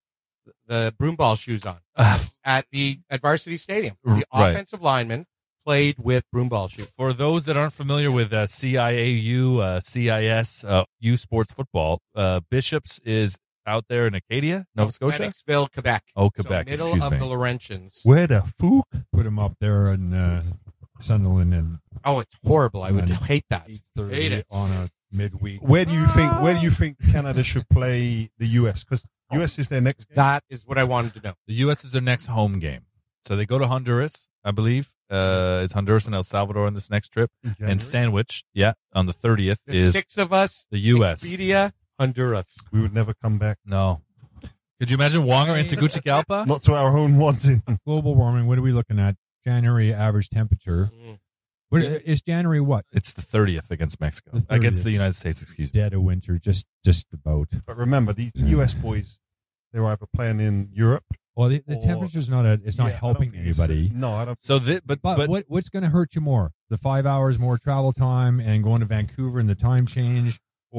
the broom ball shoes on Uh, at the at Varsity Stadium. The Right. offensive lineman played with broom ball shoes. For those that aren't familiar with uh, C I A U, uh, C I S, uh, U Sports Football, uh, Bishops is out there in Acadia, Nova Scotia. Lennoxville, Quebec. Oh, Quebec, So middle excuse of me. the Laurentians. Where the fook? Put him up there in uh, Sunderland and Oh, it's horrible. I would And hate that. eight Hate thirty it. on a midweek. Where do you think? Where do you think Canada should play the U S? Because U S is their next game. That is what I wanted to know. The U S is their next home game. So they go to Honduras, I believe. Uh, it's Honduras and El Salvador on this next trip. in January. And Sandwich, yeah, on the thirtieth The is six of us, the U S. Expedia, Honduras. we would never come back. No. Could you imagine Wonger in Tegucigalpa? Not to our own wanting. Global warming. What are we looking at? January average temperature. Mm. What is January? What? It's the thirtieth against Mexico. The thirtieth. Against the United States, excuse me. Dead of winter. Just just about. But remember, these U S boys, they were either playing in Europe. Well, the, the Or- temperature's not a. It's not Yeah, I don't helping think it's- anybody. No, I don't. So, thi- but, But, but, what what's going to hurt you more? The five hours more travel time and going to Vancouver and the time change,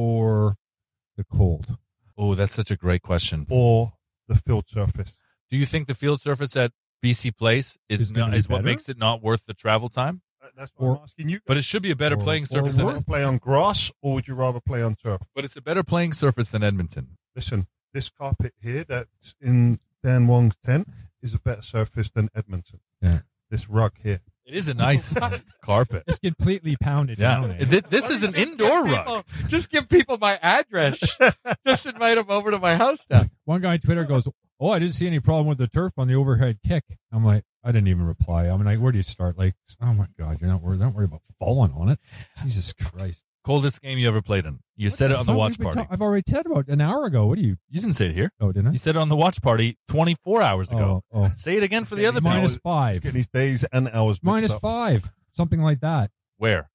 or the cold? oh, that's such a great question. Or the field surface. Do you think the field surface at B C Place is Is gonna not, be is what better? makes it not worth the travel time? Uh, That's what Or- I'm asking you. But it should be a better Or- playing or surface Would you than rather play on grass or would you rather play on turf? but it's a better playing surface than Edmonton. Listen, this carpet here that's in Dan Wong's tent is a better surface than Edmonton. Yeah. This rug here. It is a nice carpet. It's completely pounded down. Yeah, eh? Th- this is an Just indoor give rug. people- Just give people my address. Just invite them over to my house now. One guy on Twitter goes, "Oh, I didn't see any problem with the turf on the overhead kick." I'm like, I didn't even reply. I'm like, where do you start? Like, oh my god, you're not worried. Don't worry about falling on it. Jesus Christ! Coldest game you ever played in. You said it on the Fuck, watch we've been party. ta- I've already said about an hour ago. What do you? You didn't say it here. Oh, didn't I? You said it on the watch party twenty-four hours ago. Oh, oh. Say it again for the other Minus people. Minus He's five. getting his days and hours mixed Minus up. five. Something like that. Where?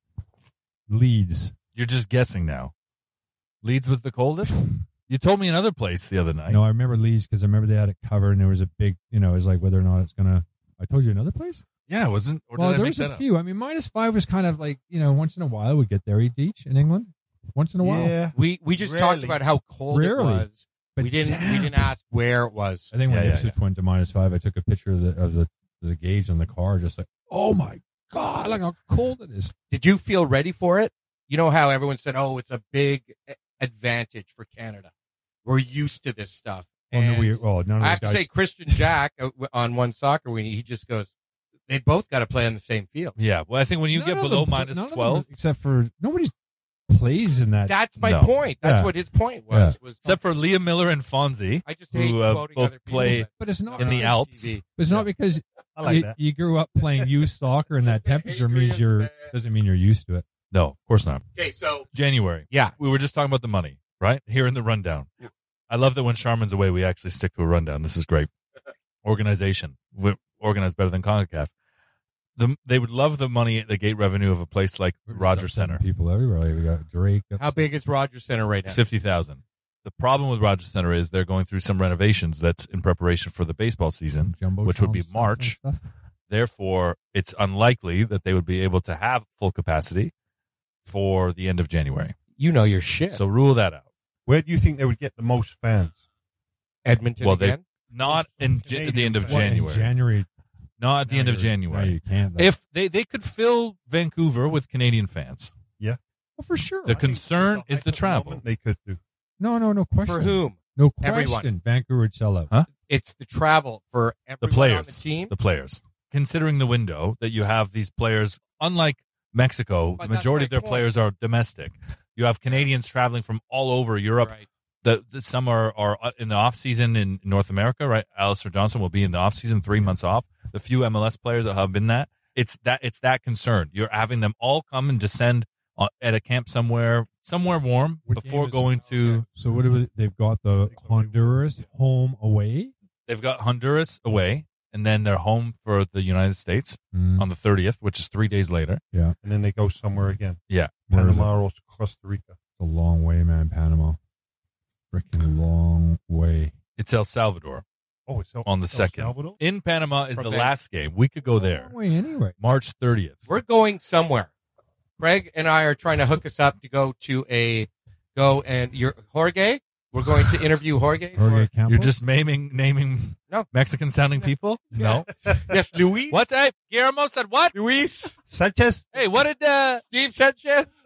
Leeds. You're just guessing now. Leeds was the coldest? You told me another place the other night. No, I remember Leeds because I remember they had it covered and there was a big, you know, it was like whether or not it's gonna. I told you another place. Yeah, it wasn't. Or Well, did I there make was that a up? few. I mean, minus five was kind of like, you know, once in a while we get there. Each in England, once in a while. Yeah. We we just Rarely. talked about how cold Rarely. it was. But we didn't damn. we didn't ask where it was. I think when Yeah, yeah, Ipswich went to minus five, I took a picture of the of the, the gauge on the car, just like, oh my god, look how cold it is. Did you feel ready for it? You know how everyone said, "Oh, it's a big a- advantage for Canada. We're used to this stuff." Oh, no, And we, well, none of I those have to guys. say, Christian Jack uh, on one soccer weenie, he just goes, "They both got to play on the same field." Yeah, well, I think when you None get of below them- minus none of them, twelve, except for nobody plays in that. That's my No. point. That's Yeah. what his point was. Was except for Liam Miller and Fonzie, I just hate who uh, quoting both other people play that- but it's not in the on Alps. T V. It's not because I like you, that. you grew up playing youth soccer and that temperature means Adrian's you're bad. doesn't mean you're used to it. No, of course not. Okay, so January. yeah, We were just talking about the money, right? Here in the rundown. I love that when Charmin's away, we actually stick to a rundown. This is great. Organization. We're organized better than CONCACAF. The, they would love the money, the gate revenue of a place like Rogers Center. People everywhere. Like we got Drake. how big is Rogers Center right now? It's fifty thousand. The problem with Rogers Center is they're going through some renovations that's in preparation for the baseball season, Jumbo which would be Trump stuff March. and stuff. Therefore, it's unlikely that they would be able to have full capacity for the end of January. You know your shit. So rule that out. Where do you think they would get the most fans? Edmonton Well, they- again. Not in Ja- at the end of What, in January. January. Not at the Now end of you're- now January. you can't. though. If they, they could fill Vancouver with Canadian fans. well, for sure. The concern is the At the travel. moment, They could do. no, no, no question. For whom? No question. Everyone. Vancouver would sell out. Huh? It's the travel for The everyone players. on the team. The players. Considering the window that you have these players, unlike Mexico, But the that's majority my of their point. players are domestic. You have Canadians traveling from all over Europe. Right. The, the some are, are in the off season in North America, right? Alistair Johnson will be in the off season, three months off. The few M L S players that have been that, it's that it's that concern. You're having them all come and descend on, at a camp somewhere, somewhere warm What before game is going it? to. So what do we, they've got the Honduras home away They've got Honduras away, and then they're home for the United States mm. on the thirtieth, which is three days later. Yeah, And then they go somewhere again. Yeah, Where is Panama or Costa Rica. it's a long way, man. Panama, freaking long way. it's El Salvador Oh, it's El- on the El second. Salvador? In Panama is From the there. last game. We could go there, Long way anyway. March thirtieth. We're going somewhere. Greg and I are trying to hook us up to go to a go and you're Jorge. We're going to interview Jorge. Jorge or- Campos. You're just naming naming No. Mexican sounding people? No. Yes, Luis. What's that? Guillermo said what? Luis? Sanchez. Hey, what did uh Steve Sanchez?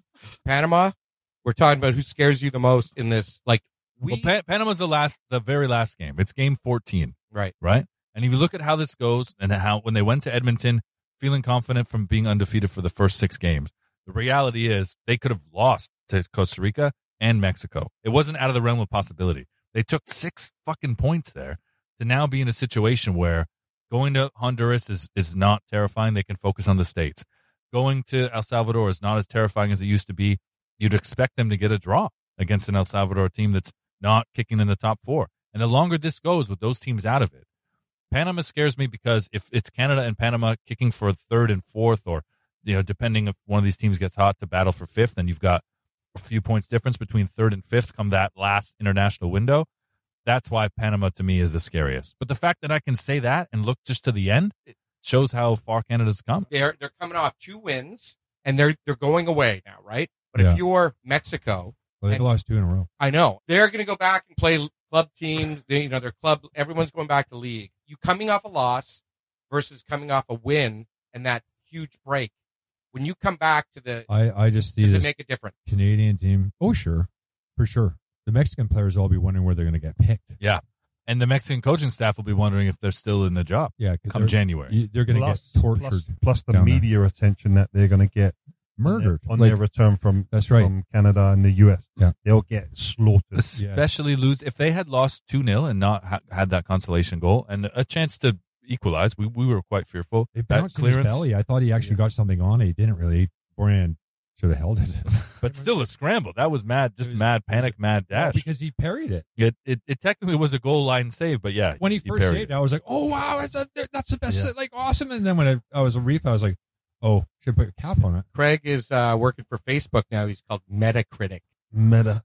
Panama. We're talking about who scares you the most in this. Like, we. well, Pan- Panama's the last the very last game. It's game fourteen, right. right? And if you look at how this goes and how when they went to Edmonton feeling confident from being undefeated for the first six games, the reality is they could have lost to Costa Rica and Mexico. It wasn't out of the realm of possibility. They took six fucking points there to now be in a situation where going to Honduras is, is not terrifying. They can focus on the States. Going to El Salvador is not as terrifying as it used to be. You'd expect them to get a draw against an El Salvador team that's not kicking in the top four. And the longer this goes with those teams out of it, Panama scares me because if it's Canada and Panama kicking for third and fourth, or, you know, depending if one of these teams gets hot to battle for fifth, then you've got a few points difference between third and fifth come that last international window. That's why Panama to me is the scariest. But the fact that I can say that and look just to the end, it shows how far Canada's come. They're they're coming off two wins and they're they're going away now, right? But Yeah. if you're Mexico, Well, they've and- lost two in a row. I know they're going to go back and play club team. They, you know, their club. Everyone's going back to league. You coming off a loss versus coming off a win and that huge break. When you come back to the, I, I just see does it this make a difference? Canadian team. Oh, sure. For sure. The Mexican players will all be wondering where they're going to get picked. Yeah. And the Mexican coaching staff will be wondering if they're still in the job Yeah. Because come they're, January. you- they're going to get Plus, tortured. plus, plus the down there. media attention that they're going to get Murdered. on Like, their return from that's right. from Canada and the U S. Yeah. They'll get slaughtered. Especially lose if they had lost two nil and not ha- had that consolation goal and a chance to equalize. We we were quite fearful. It That bounced in his clearance, belly. I thought he actually got something on it. He didn't really. Brian should have held it. but still a scramble. That was mad, just It was- mad it was panic, mad Yeah, dash. because he parried it. It, it it technically was a goal line save, but yeah, When he first parried saved it. it, I was like, "Oh wow, that's a, that's the best, Yeah. like awesome." And then when I, I was a reef, I was like, "Oh, should put a cap on it." Craig is uh, working for Facebook now. He's called Metacritic. Meta.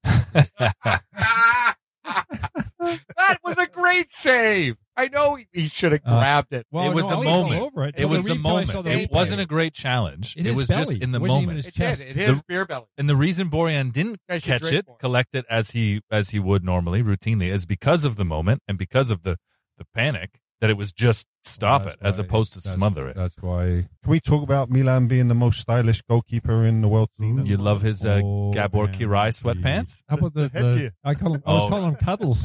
That was a great save. I know he, he should have Uh, grabbed it. Well, It was no, the I was all moment. over it. It Till was the reef till I saw moment. the It replay. wasn't a great challenge. In it his was belly. just in the It wasn't even moment. his It did. chest. It hit his The- beer belly. And the reason Borjan didn't Guys should catch drink it, more. collect it as he as he would normally, routinely, is because of the moment and because of the, the panic that it was just stop Well, it that's as why- opposed to that's- smother it. That's why Can we talk about Milan being the most stylish goalkeeper in the world? Ooh. You love his uh, Oh, Gabor man. Kirai sweatpants? How about the, The headgear. the I call him, I was Oh. calling him Cuddles.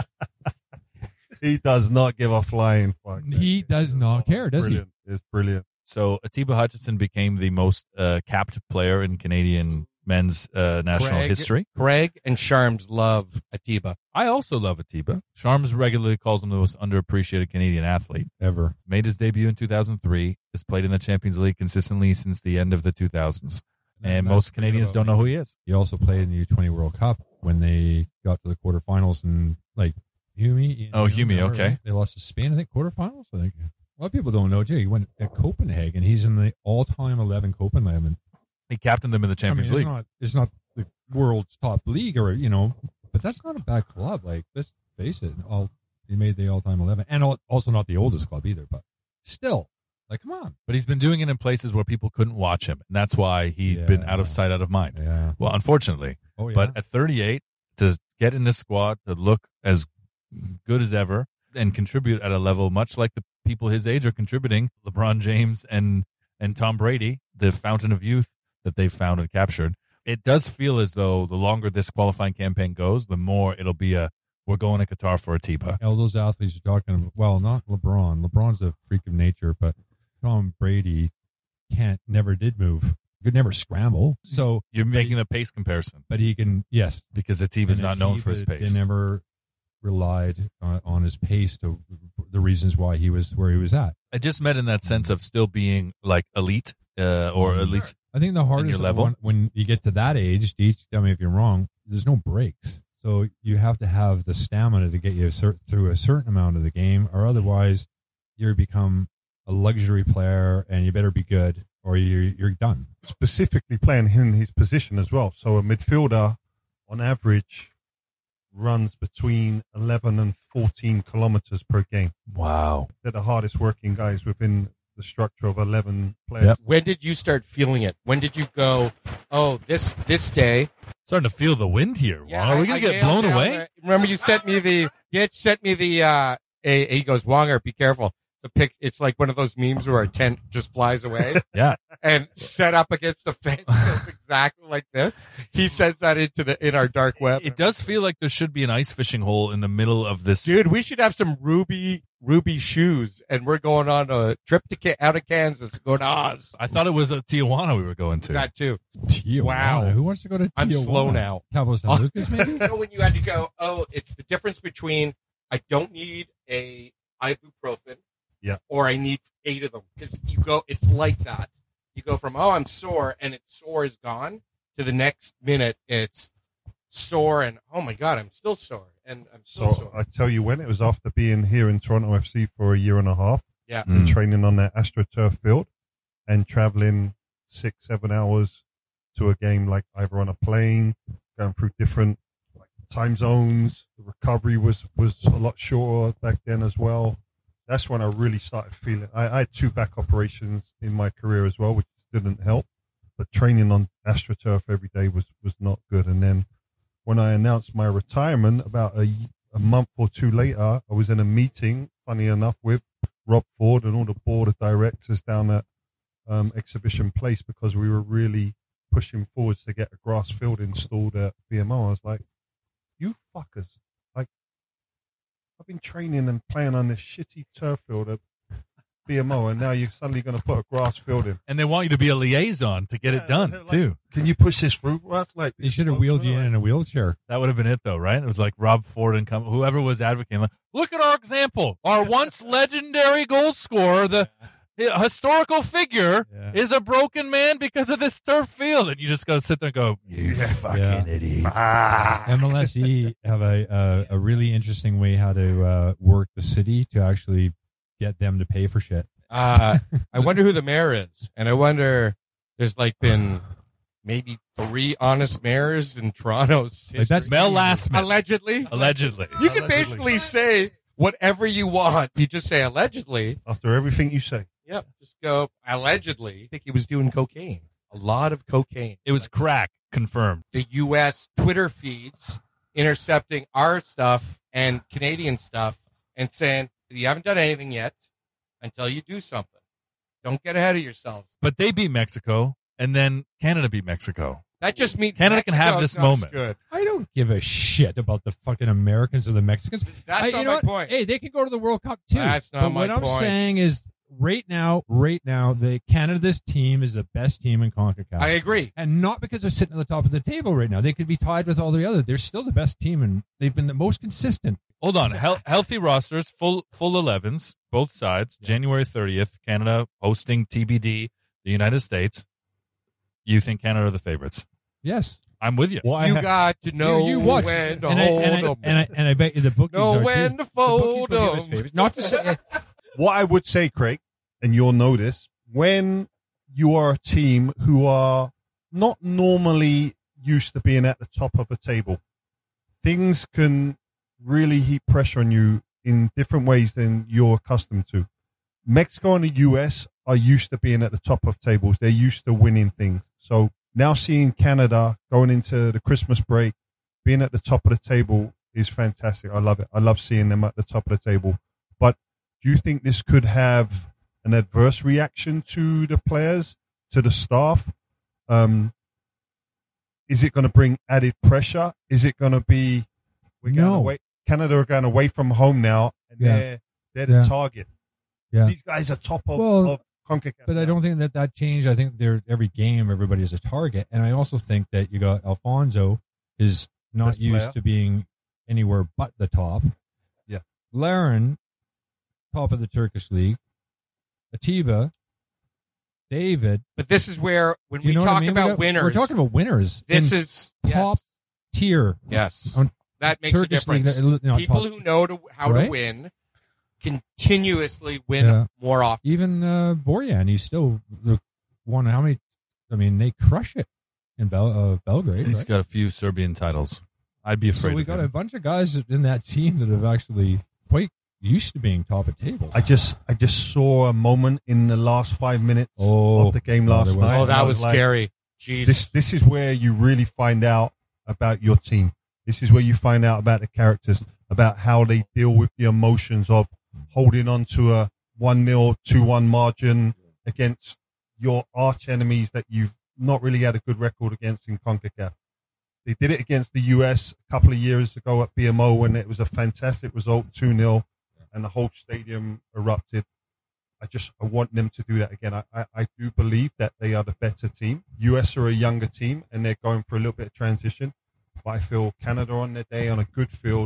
He does not give a flying fuck. He does not care, does he? brilliant. It's brilliant. So Atiba Hutchinson became the most uh, capped player in Canadian men's uh, national Craig- history. Craig and Sharms love Atiba. I also love Atiba. Sharms regularly calls him the most underappreciated Canadian athlete. Ever. Made his debut in two thousand three. Has played in the Champions League consistently since the end of the two thousands. And that's most great Canadians about don't know who he is. He also played in the U twenty World Cup when they got to the quarterfinals and like Hume. Oh, Hume, okay. They lost to Spain, I think, quarterfinals. I think a lot of people don't know. Jay, he went at Copenhagen. He's in the all-time eleven Copenhagen. He captained them in the Champions I mean, League. It's not, it's not the world's top league, or you know, but that's not a bad club. Like, let's face it. All he made the all-time eleven, and al- also not the oldest club either. But still, like, come on. But he's been doing it in places where people couldn't watch him. And that's why he'd Yeah. been out of sight, out of mind. Yeah. Well, unfortunately. Oh yeah. But at thirty-eight, to get in this squad, to look as good as ever and contribute at a level much like the people his age are contributing, LeBron James and, and Tom Brady, the fountain of youth that they've found and captured, it does feel as though the longer this qualifying campaign goes, the more it'll be a, we're going to Qatar for Atiba. all those athletes you're talking about, well, not LeBron. LeBron's a freak of nature, but Tom Brady can't, never did move. Could never scramble. So, You're making the pace comparison but he can, yes. because Atiba's And not known for his Atiba pace. never relied on, on his pace to the reasons why he was where he was at. I just meant in that sense of still being like elite, uh, or at least I think the hardest level? one, when you get to that age, Deech, tell me if you're wrong, there's no breaks. So you have to have the stamina to get you a cer- through a certain amount of the game, or otherwise you become a luxury player and you better be good or you're, you're done. Specifically playing him in his position as well. So a midfielder, on average, runs between eleven and fourteen kilometers per game. wow. They're the hardest working guys within the the structure of eleven players. Yep. When did you start feeling it? When did you go, oh, this this day? Starting to feel the wind here. Yeah, Wow, are we I- going I to get nailed blown down away? the- remember you sent me the, Gitch sent me the, uh, a, he goes, Wonger, be careful. The pic, it's like one of those memes where a tent just flies away. Yeah. And set up against the fence just exactly like this. He sends that into the, in our dark web. It does feel like there should be an ice fishing hole in the middle of this. Dude, we should have some ruby, ruby shoes, and we're going on a trip to Ca- out of Kansas, going to Oz. I thought it was a Tijuana we were going to. That too. Tijuana. Wow. Who wants to go to Tijuana? I'm slow now. Cabo San Lucas, maybe? You know when you had to go, oh, it's the difference between I don't need a ibuprofen, Yeah. or I need eight of them, because you go, it's like that. You go from, oh, I'm sore, and it's sore is gone, to the next minute it's sore, and oh my god, I'm still sore, and I'm still So sore. I tell you when, it was after being here in Toronto F C for a year and a half Yeah. and Mm. training on that AstroTurf field and traveling six, seven hours to a game, like either on a plane, going through different like time zones. The recovery was, was a lot shorter back then as well. That's when I really started feeling. I, I had two back operations in my career as well, which didn't help. But training on AstroTurf every day was, was not good. And then when I announced my retirement, about a, a month or two later, I was in a meeting, funny enough, with Rob Ford and all the board of directors down at um, Exhibition Place, because we were really pushing forwards to get a grass field installed at B M O. I was like, you fuckers. Like, I've been training and playing on this shitty turf field at B M O, and now you're suddenly going to put a grass field in. And they want you to be a liaison to get Yeah, it done, like- too. Can you push this through? Well, that's like They should have wheeled you in in a wheelchair. That would have been it, though, right? It was like Rob Ford and com- whoever was advocating. Like, look at our example. Our once legendary goal scorer, the the historical figure, Yeah. is a broken man because of this turf field. And you just got to sit there and go, you fucking Yeah. idiot. M L S E have a, a a really interesting way how to uh, work the city to actually get them to pay for shit. Uh, I wonder who the mayor is, and I wonder, there's like been maybe three honest mayors in Toronto's Like, that's- history. Mel Lastman. Allegedly. Allegedly. You can basically say whatever you want. You just say allegedly. after everything you say. Yep. Just go allegedly. I think he was doing cocaine. A lot of cocaine. It was crack, confirmed. The U S Twitter feeds intercepting our stuff and Canadian stuff and saying, you haven't done anything yet until you do something. Don't get ahead of yourselves. But they beat Mexico, and then Canada beat Mexico. That just means Canada can have Mexico's this not as moment. Good. I don't give a shit about the fucking Americans or the Mexicans. That's I, not you know my what? point. Hey, they can go to the World Cup too. That's not but my what I'm point. saying is, right now, right now, the Canada this team is the best team in CONCACAF. I agree. And not because they're sitting at the top of the table right now. They could be tied with all the others. They're still the best team, and they've been the most consistent. Hold on. Hel- healthy rosters, full full elevens, both sides. January thirtieth, Canada hosting T B D, the United States. You think Canada are the favorites? Yes. I'm with you. What You I ha- got to know you, you watch. when to and, I, hold and, I, them. and, I, and I bet you the bookies Know are when too. to The fold bookies will give us 'em. favorites. Not to say what I would say, Craig, and you'll know this, when you are a team who are not normally used to being at the top of a table, things can really heap pressure on you in different ways than you're accustomed to. Mexico and the U S are used to being at the top of tables. They're used to winning things. So now seeing Canada going into the Christmas break, being at the top of the table is fantastic. I love it. I love seeing them at the top of the table. But do you think this could have an adverse reaction to the players, to the staff? Um, is it going to bring added pressure? Is it going to be we're going No. away? Canada are going away from home now, and Yeah. they're they're the Yeah. target. Yeah. These guys are top of, Well, of CONCACAF. But I now. don't think that that changed. I think they're every game, everybody is a target. And I also think that you got Alfonso is not Best used player. to being anywhere but the top. Yeah. Laren, top of the Turkish league. Atiba, David. But this is where, when Do you we know what talk I mean? about We got- winners, We're talking about winners. this in is top yes, tier. yes. On That makes Turkish a difference. league, no, People top- who know to, how Right? to win continuously win Yeah. more often. Even uh, Borjan, he's still the one. How many? I mean, they crush it in Bel- uh, Belgrade. He's right? got a few Serbian titles. I'd be afraid So we of got him. a bunch of guys in that team that have actually quite used to being top of tables. I just I just saw a moment in the last five minutes Oh. of the game Oh, last there was- night. Oh, and that I was like, scary. Jeez. This this is where you really find out about your team. This is where you find out about the characters, about how they deal with the emotions of holding on to a one nil, two one margin against your arch enemies that you've not really had a good record against in CONCACAF. They did it against the U S a couple of years ago at B M O when it was a fantastic result, two nil, and the whole stadium erupted. I just I want them to do that again. I, I, I do believe that they are the better team. U S are a younger team, and they're going for a little bit of transition. But I feel Canada on their day on a good field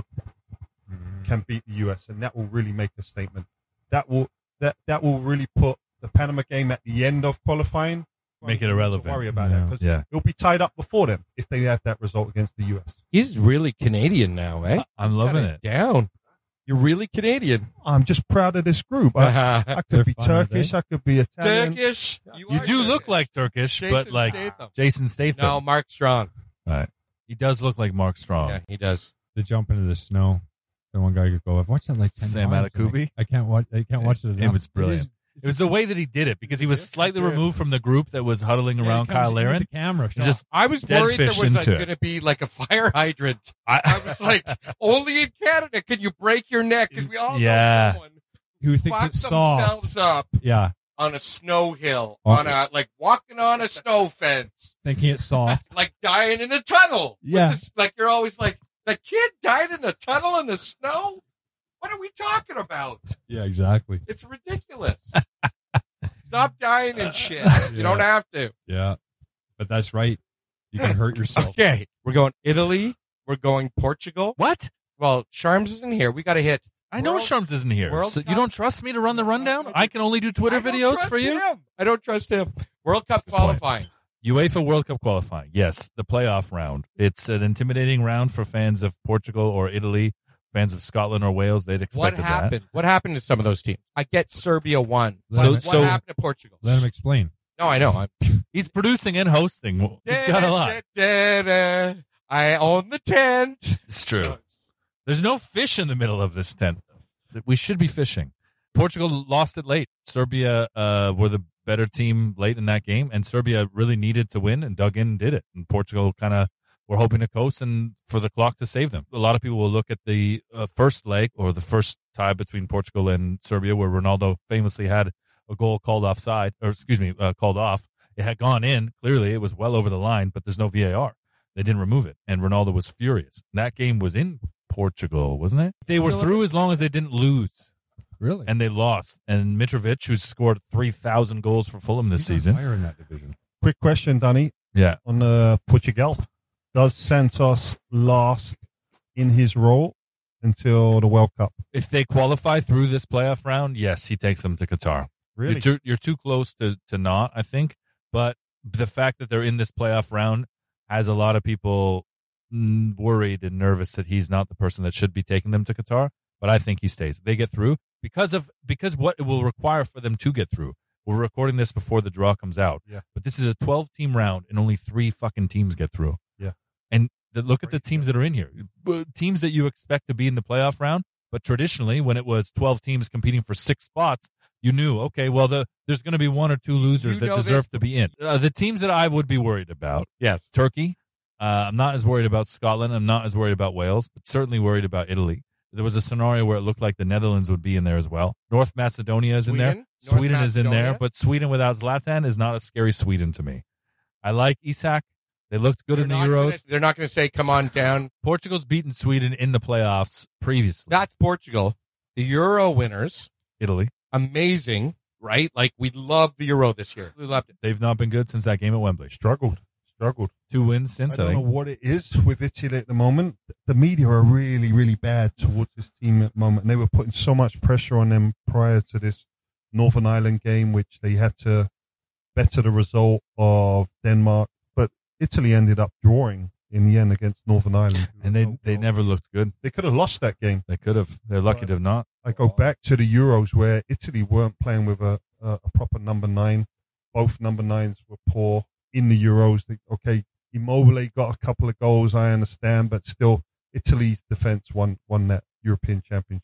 can beat the U S, and that will really make a statement. That will that that will really put the Panama game at the end of qualifying. Make it Don't irrelevant. worry about Yeah. that because Yeah. it'll be tied up before them if they have that result against the U S. He's really Canadian now, eh? I'm He's loving got it. Down. You're really Canadian. I'm just proud of this group. I, I They're could be fun, aren't Turkish. they? I could be Italian. Turkish. You are do look Turkish. like Turkish, Jason but like Statham. Jason Statham. No, Mark Strong. Right. He does look like Mark Strong. Yeah, he does. To jump into the snow. So one guy could go, I've watched that like ten Sam times. and Atakubi? I, I can't watch. I can't watch it. It enough. was brilliant. is- It was the way that he did it because he was slightly Yeah. removed from the group that was huddling Yeah, around he comes Kyle into Laren. the camera. He just I was Dead worried there fish was like, into it. going to be like a fire hydrant. I, I was like, only in Canada can you break your neck because we all Yeah. know someone who thinks fucked it's soft. themselves up Yeah, on a snow hill, Oh. on a like walking on a snow fence, thinking it's soft. like dying in a tunnel. With Yeah. this- like you're always like, the kid died in a tunnel in the snow. What are we talking about? Yeah, exactly. It's ridiculous. Stop dying and shit. You Yeah. don't have to. Yeah, but that's right. You can hurt yourself. Okay, we're going Italy. We're going Portugal. what? Well, Sharms isn't here. We got to hit. I know World- Sharms isn't here. World So you Cup- don't trust me to run the rundown? I can only do Twitter I don't videos trust for you? him. I don't trust him. World Cup qualifying. UEFA World Cup qualifying. Yes, the playoff round. It's an intimidating round for fans of Portugal or Italy, fans of Scotland or Wales. They'd What expect that. happened? What happened to some of those teams? I get Serbia won. Let So- what so- happened to Portugal? Let him explain. No, I know. I'm, He's producing and hosting. He's got a lot. I own the tent. It's true. There's no fish in the middle of this tent. We should be fishing. Portugal lost it late. Serbia uh, were the better team late in that game, and Serbia really needed to win and dug in and did it. And Portugal kind of were hoping to coast and for the clock to save them. A lot of people will look at the uh, first leg or the first tie between Portugal and Serbia, where Ronaldo famously had a goal called offside, or excuse me, uh, called off. It had gone in. Clearly, it was well over the line, but there's no V A R. They didn't remove it, and Ronaldo was furious. That game was in Portugal, wasn't it? They were through as long as they didn't lose, Really? and they lost. And Mitrovic, who's scored three thousand goals for Fulham this He's on season. fire in that division. Quick question, Danny, Yeah. on uh, Portugal. Does Santos last in his role until the World Cup? If they qualify through this playoff round, yes, he takes them to Qatar. Really? You're too, you're too close to, to not, I think. But the fact that they're in this playoff round has a lot of people mm, worried and nervous that he's not the person that should be taking them to Qatar. But I think he stays. They get through because of because what it will require for them to get through. We're recording this before the draw comes out. Yeah. But this is a twelve-team round, and only three fucking teams get through. Yeah. And the, look at the teams that are in here. Uh, Teams that you expect to be in the playoff round. But traditionally, when it was twelve teams competing for six spots, you knew, okay, well, the, there's going to be one or two losers You that know deserve this- to be in. Uh, the teams that I would be worried about, Yes. Turkey. Uh, I'm not as worried about Scotland. I'm not as worried about Wales, but certainly worried about Italy. There was a scenario where it looked like the Netherlands would be in there as well. North Macedonia is in there. Sweden? North Sweden is in there, Macedonia? but Sweden without Zlatan is not a scary Sweden to me. I like Isak. They looked good They're in the not Euros. Gonna, they're not going to say, come on down. Portugal's beaten Sweden in the playoffs previously. That's Portugal. The Euro winners. Italy. Amazing, right? Like, we loved the Euro this year. We loved it. They've not been good since that game at Wembley. Struggled. Struggled. Two wins since, I I, don't know think. what it is with Italy at the moment. The media are really, really bad towards this team at the moment. And they were putting so much pressure on them prior to this Northern Ireland game, which they had to better the result of Denmark. But Italy ended up drawing in the end against Northern Ireland. And they, they never looked good. They could have lost that game. They could have. They're lucky to have not. I go back to the Euros where Italy weren't playing with a, a, a proper number nine. Both number nines were poor in the Euros. They, okay, Immobile got a couple of goals, I understand, but still Italy's defense won won that European Championship.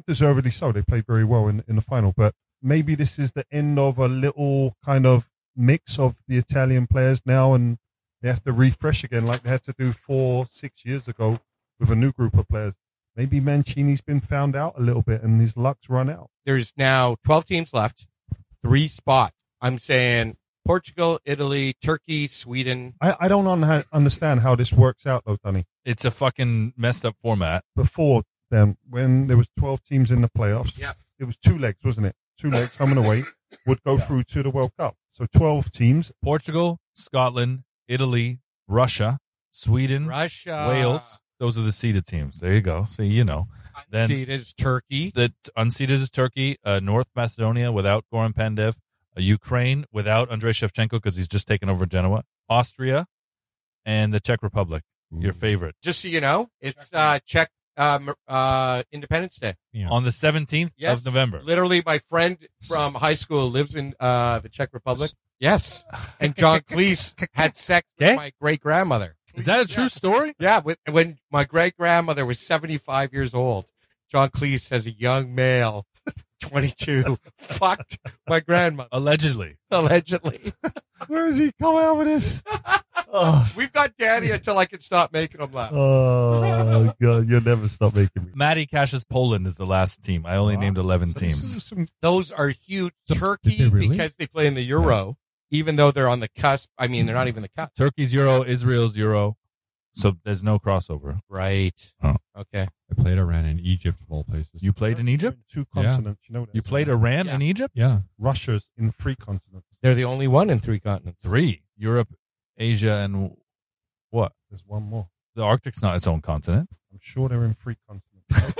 deservedly so. They played very well in, in the final, but maybe this is the end of a little kind of mix of the Italian players now, and they have to refresh again like they had to do four, six years ago with a new group of players. Maybe Mancini's been found out a little bit and his luck's run out. There's now twelve teams left, three spots. I'm saying Portugal, Italy, Turkey, Sweden. I, I don't un- understand how this works out, though, Danny. It's a fucking messed up format. Before then, when there was twelve teams in the playoffs, Yep. it was two legs, wasn't it? Two legs coming away would go through to the World Cup. So twelve teams. Portugal, Scotland, Italy, Russia, Sweden, Russia. Wales. Those are the seeded teams. There you go. See, you know. Then Unseeded is Turkey. the unseeded is Turkey, uh, North Macedonia without Goran Pandev, uh, Ukraine without Andrei Shevchenko because he's just taken over Genoa, Austria, and the Czech Republic. Your favorite. Just so you know, it's uh, Czech um, uh, Independence Day. Yeah. On the seventeenth Yes. of November. Literally, my friend from high school lives in uh, the Czech Republic. Yes. And John Cleese had sex with Okay. my great-grandmother. Is that a true story? Yeah, when, when my great-grandmother was seventy-five years old, John Cleese, as a young male, twenty-two, fucked my grandmother, Allegedly. allegedly. Where is he come out with this? Oh, We've got Danny until I can stop making him laugh. oh God, you'll never stop making me. Matty Cash's Poland is the last team. I only named eleven So this teams. is some- Those are huge. Did Turkey, they really? because they play in the Euro, even though they're on the cusp. I mean, they're not even the cusp. Turkey's Euro, Israel's Euro. So there's no crossover. Right. Oh. Okay. I played Iran in Egypt, of all places. You played in Egypt? Two continents, you know that. You played Iran Yeah. in Egypt? Yeah. Russia's in three continents. They're the only one in three continents. Three. Europe, Asia, and what? There's one more. The Arctic's not its own continent. I'm sure they're in three continents.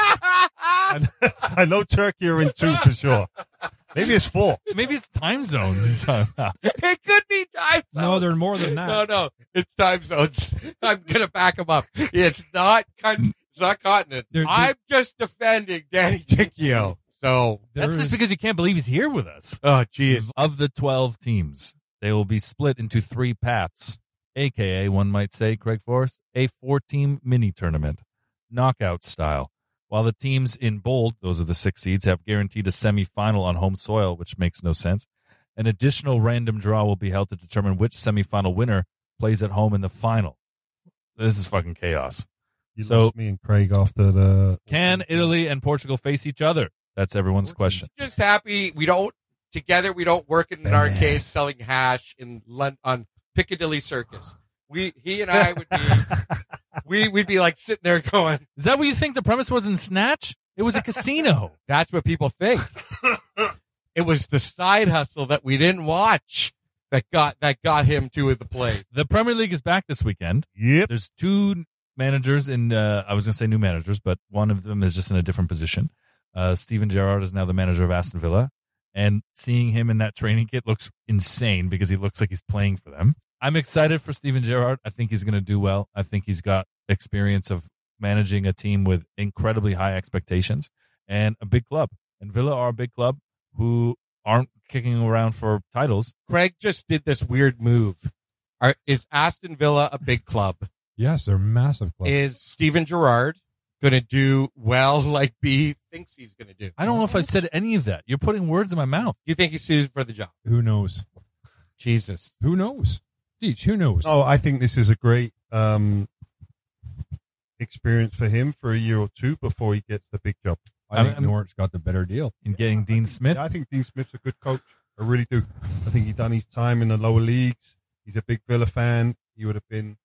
I I know Turkey are in two for sure. Maybe it's four. Maybe it's time zones. he's talking about. It could be time zones. No, they're more than that. No, no, it's time zones. I'm gonna back him up. It's not con- it's not continent. They're- they're- I'm just defending Danny Ticchio. So, That's There just is- because you can't believe he's here with us. oh, geez. Of the twelve teams, they will be split into three paths, a k a, one might say, Craig Forrest, a four-team mini tournament, knockout style. While the teams in bold, those are the six seeds, have guaranteed a semifinal on home soil, which makes no sense. An additional random draw will be held to determine which semifinal winner plays at home in the final. This is fucking chaos. You So- lost me and Craig after the. Can Italy and Portugal face each other? That's everyone's question. Just happy we don't together. We don't work in an arcade selling hash in London on Piccadilly Circus. We he and I would be we we'd be like sitting there going, Is that what you think the premise was in Snatch? It was a casino. that's what people think. It was the side hustle that we didn't watch that got that got him to the play. The Premier League is back this weekend. Yep. There's two managers in, uh, I was going to say new managers, but one of them is just in a different position. Uh, Steven Gerrard is now the manager of Aston Villa. And seeing him in that training kit looks insane because he looks like he's playing for them. I'm excited for Steven Gerrard. I think he's going to do well. I think he's got experience of managing a team with incredibly high expectations and a big club. And Villa are a big club who aren't kicking around for titles. Craig just did this weird move. Are, is Aston Villa a big club? Yes, they're massive clubs. Is Steven Gerrard going to do well like B thinks he's going to do? I don't know if I said any of that. You're putting words in my mouth. You think he's suited for the job? Who knows? Jesus. Who knows? Deech, who knows? Oh, I think this is a great um, experience for him for a year or two before he gets the big job. I think I'm- Norwich got the better deal. In getting Dean Smith. Yeah, I think Dean Smith's a good coach. I really do. I think he's done his time in the lower leagues. He's a big Villa fan. He would have been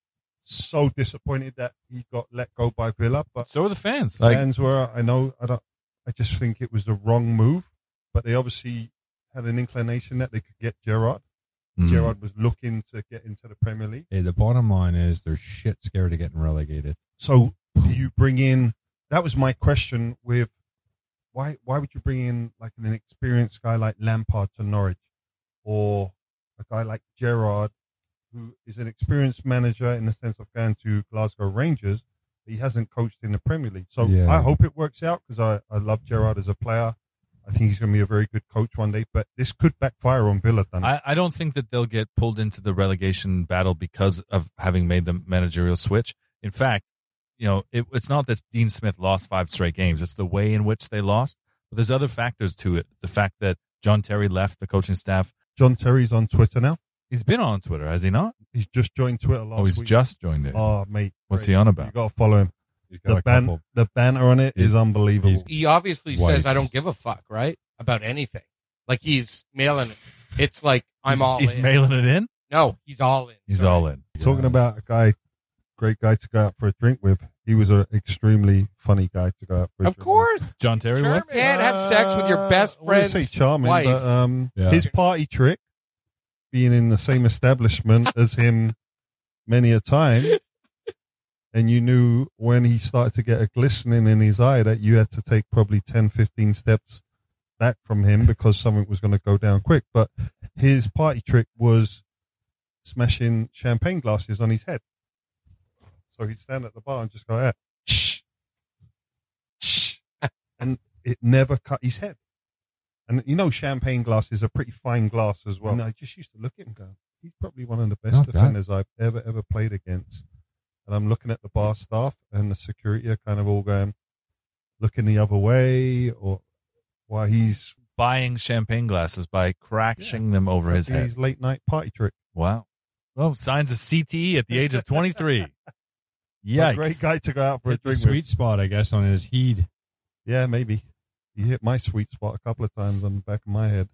so disappointed that he got let go by Villa, but So are the fans. Like, fans were. I know. I don't. I just think it was the wrong move, but they obviously had an inclination that they could get Gerrard. mm. Gerrard was looking to get into the Premier League. Hey, the bottom line is they're shit scared of getting relegated. So do you bring in? That was my question. With why? Why would you bring in like an experienced guy like Lampard to Norwich, or a guy like Gerrard, who is an experienced manager in the sense of going to Glasgow Rangers, but he hasn't coached in the Premier League. So Yeah. I hope it works out because I, I love Gerrard as a player. I think he's going to be a very good coach one day, but this could backfire on Villa. Then I, I don't think that they'll get pulled into the relegation battle because of having made the managerial switch. In fact, you know, it, it's not that Dean Smith lost five straight games. It's the way in which they lost. But there's other factors to it. The fact that John Terry left the coaching staff. John Terry's on Twitter now. He's been on Twitter, has he not? He's just joined Twitter last Oh, he's week. just joined it. Oh, mate. What's great. he on about? You got to follow him. He's got The, a ban- couple. the banter on it He's- is unbelievable. he's- He obviously Twice. says, I don't give a fuck, right? About anything. Like he's mailing it. It's like, I'm he's, all He's in. mailing it in? No, he's all in. He's Sorry. all in. Talking Yes. about a guy, great guy to go out for a drink with. He was an extremely funny guy to go out for a Of drink course. John Terry Sure, was? man. Can't have sex with your best Uh, I wouldn't friend's say charming, wife. but um, Yeah. his party trick, being in the same establishment as him many a time, and you knew when he started to get a glistening in his eye that you had to take probably ten, fifteen steps back from him because something was going to go down quick. But his party trick was smashing champagne glasses on his head. So he'd stand at the bar and just go, out, shh, shh, and it never cut his head. And you know, champagne glasses are pretty fine glass as well. And I just used to look at him and go, he's probably one of the best Not bad. defenders I've ever, ever played against. And I'm looking at the bar staff and the security are kind of all going, looking the other way, or while he's Buying champagne glasses by crashing them over his head. his late night party trick. Wow. Well, signs of C T E at the age of twenty-three. But Yikes. great guy to go out for a Hit the drink sweet with. spot, I guess, on his heed. Yeah, maybe. He hit my sweet spot a couple of times on the back of my head.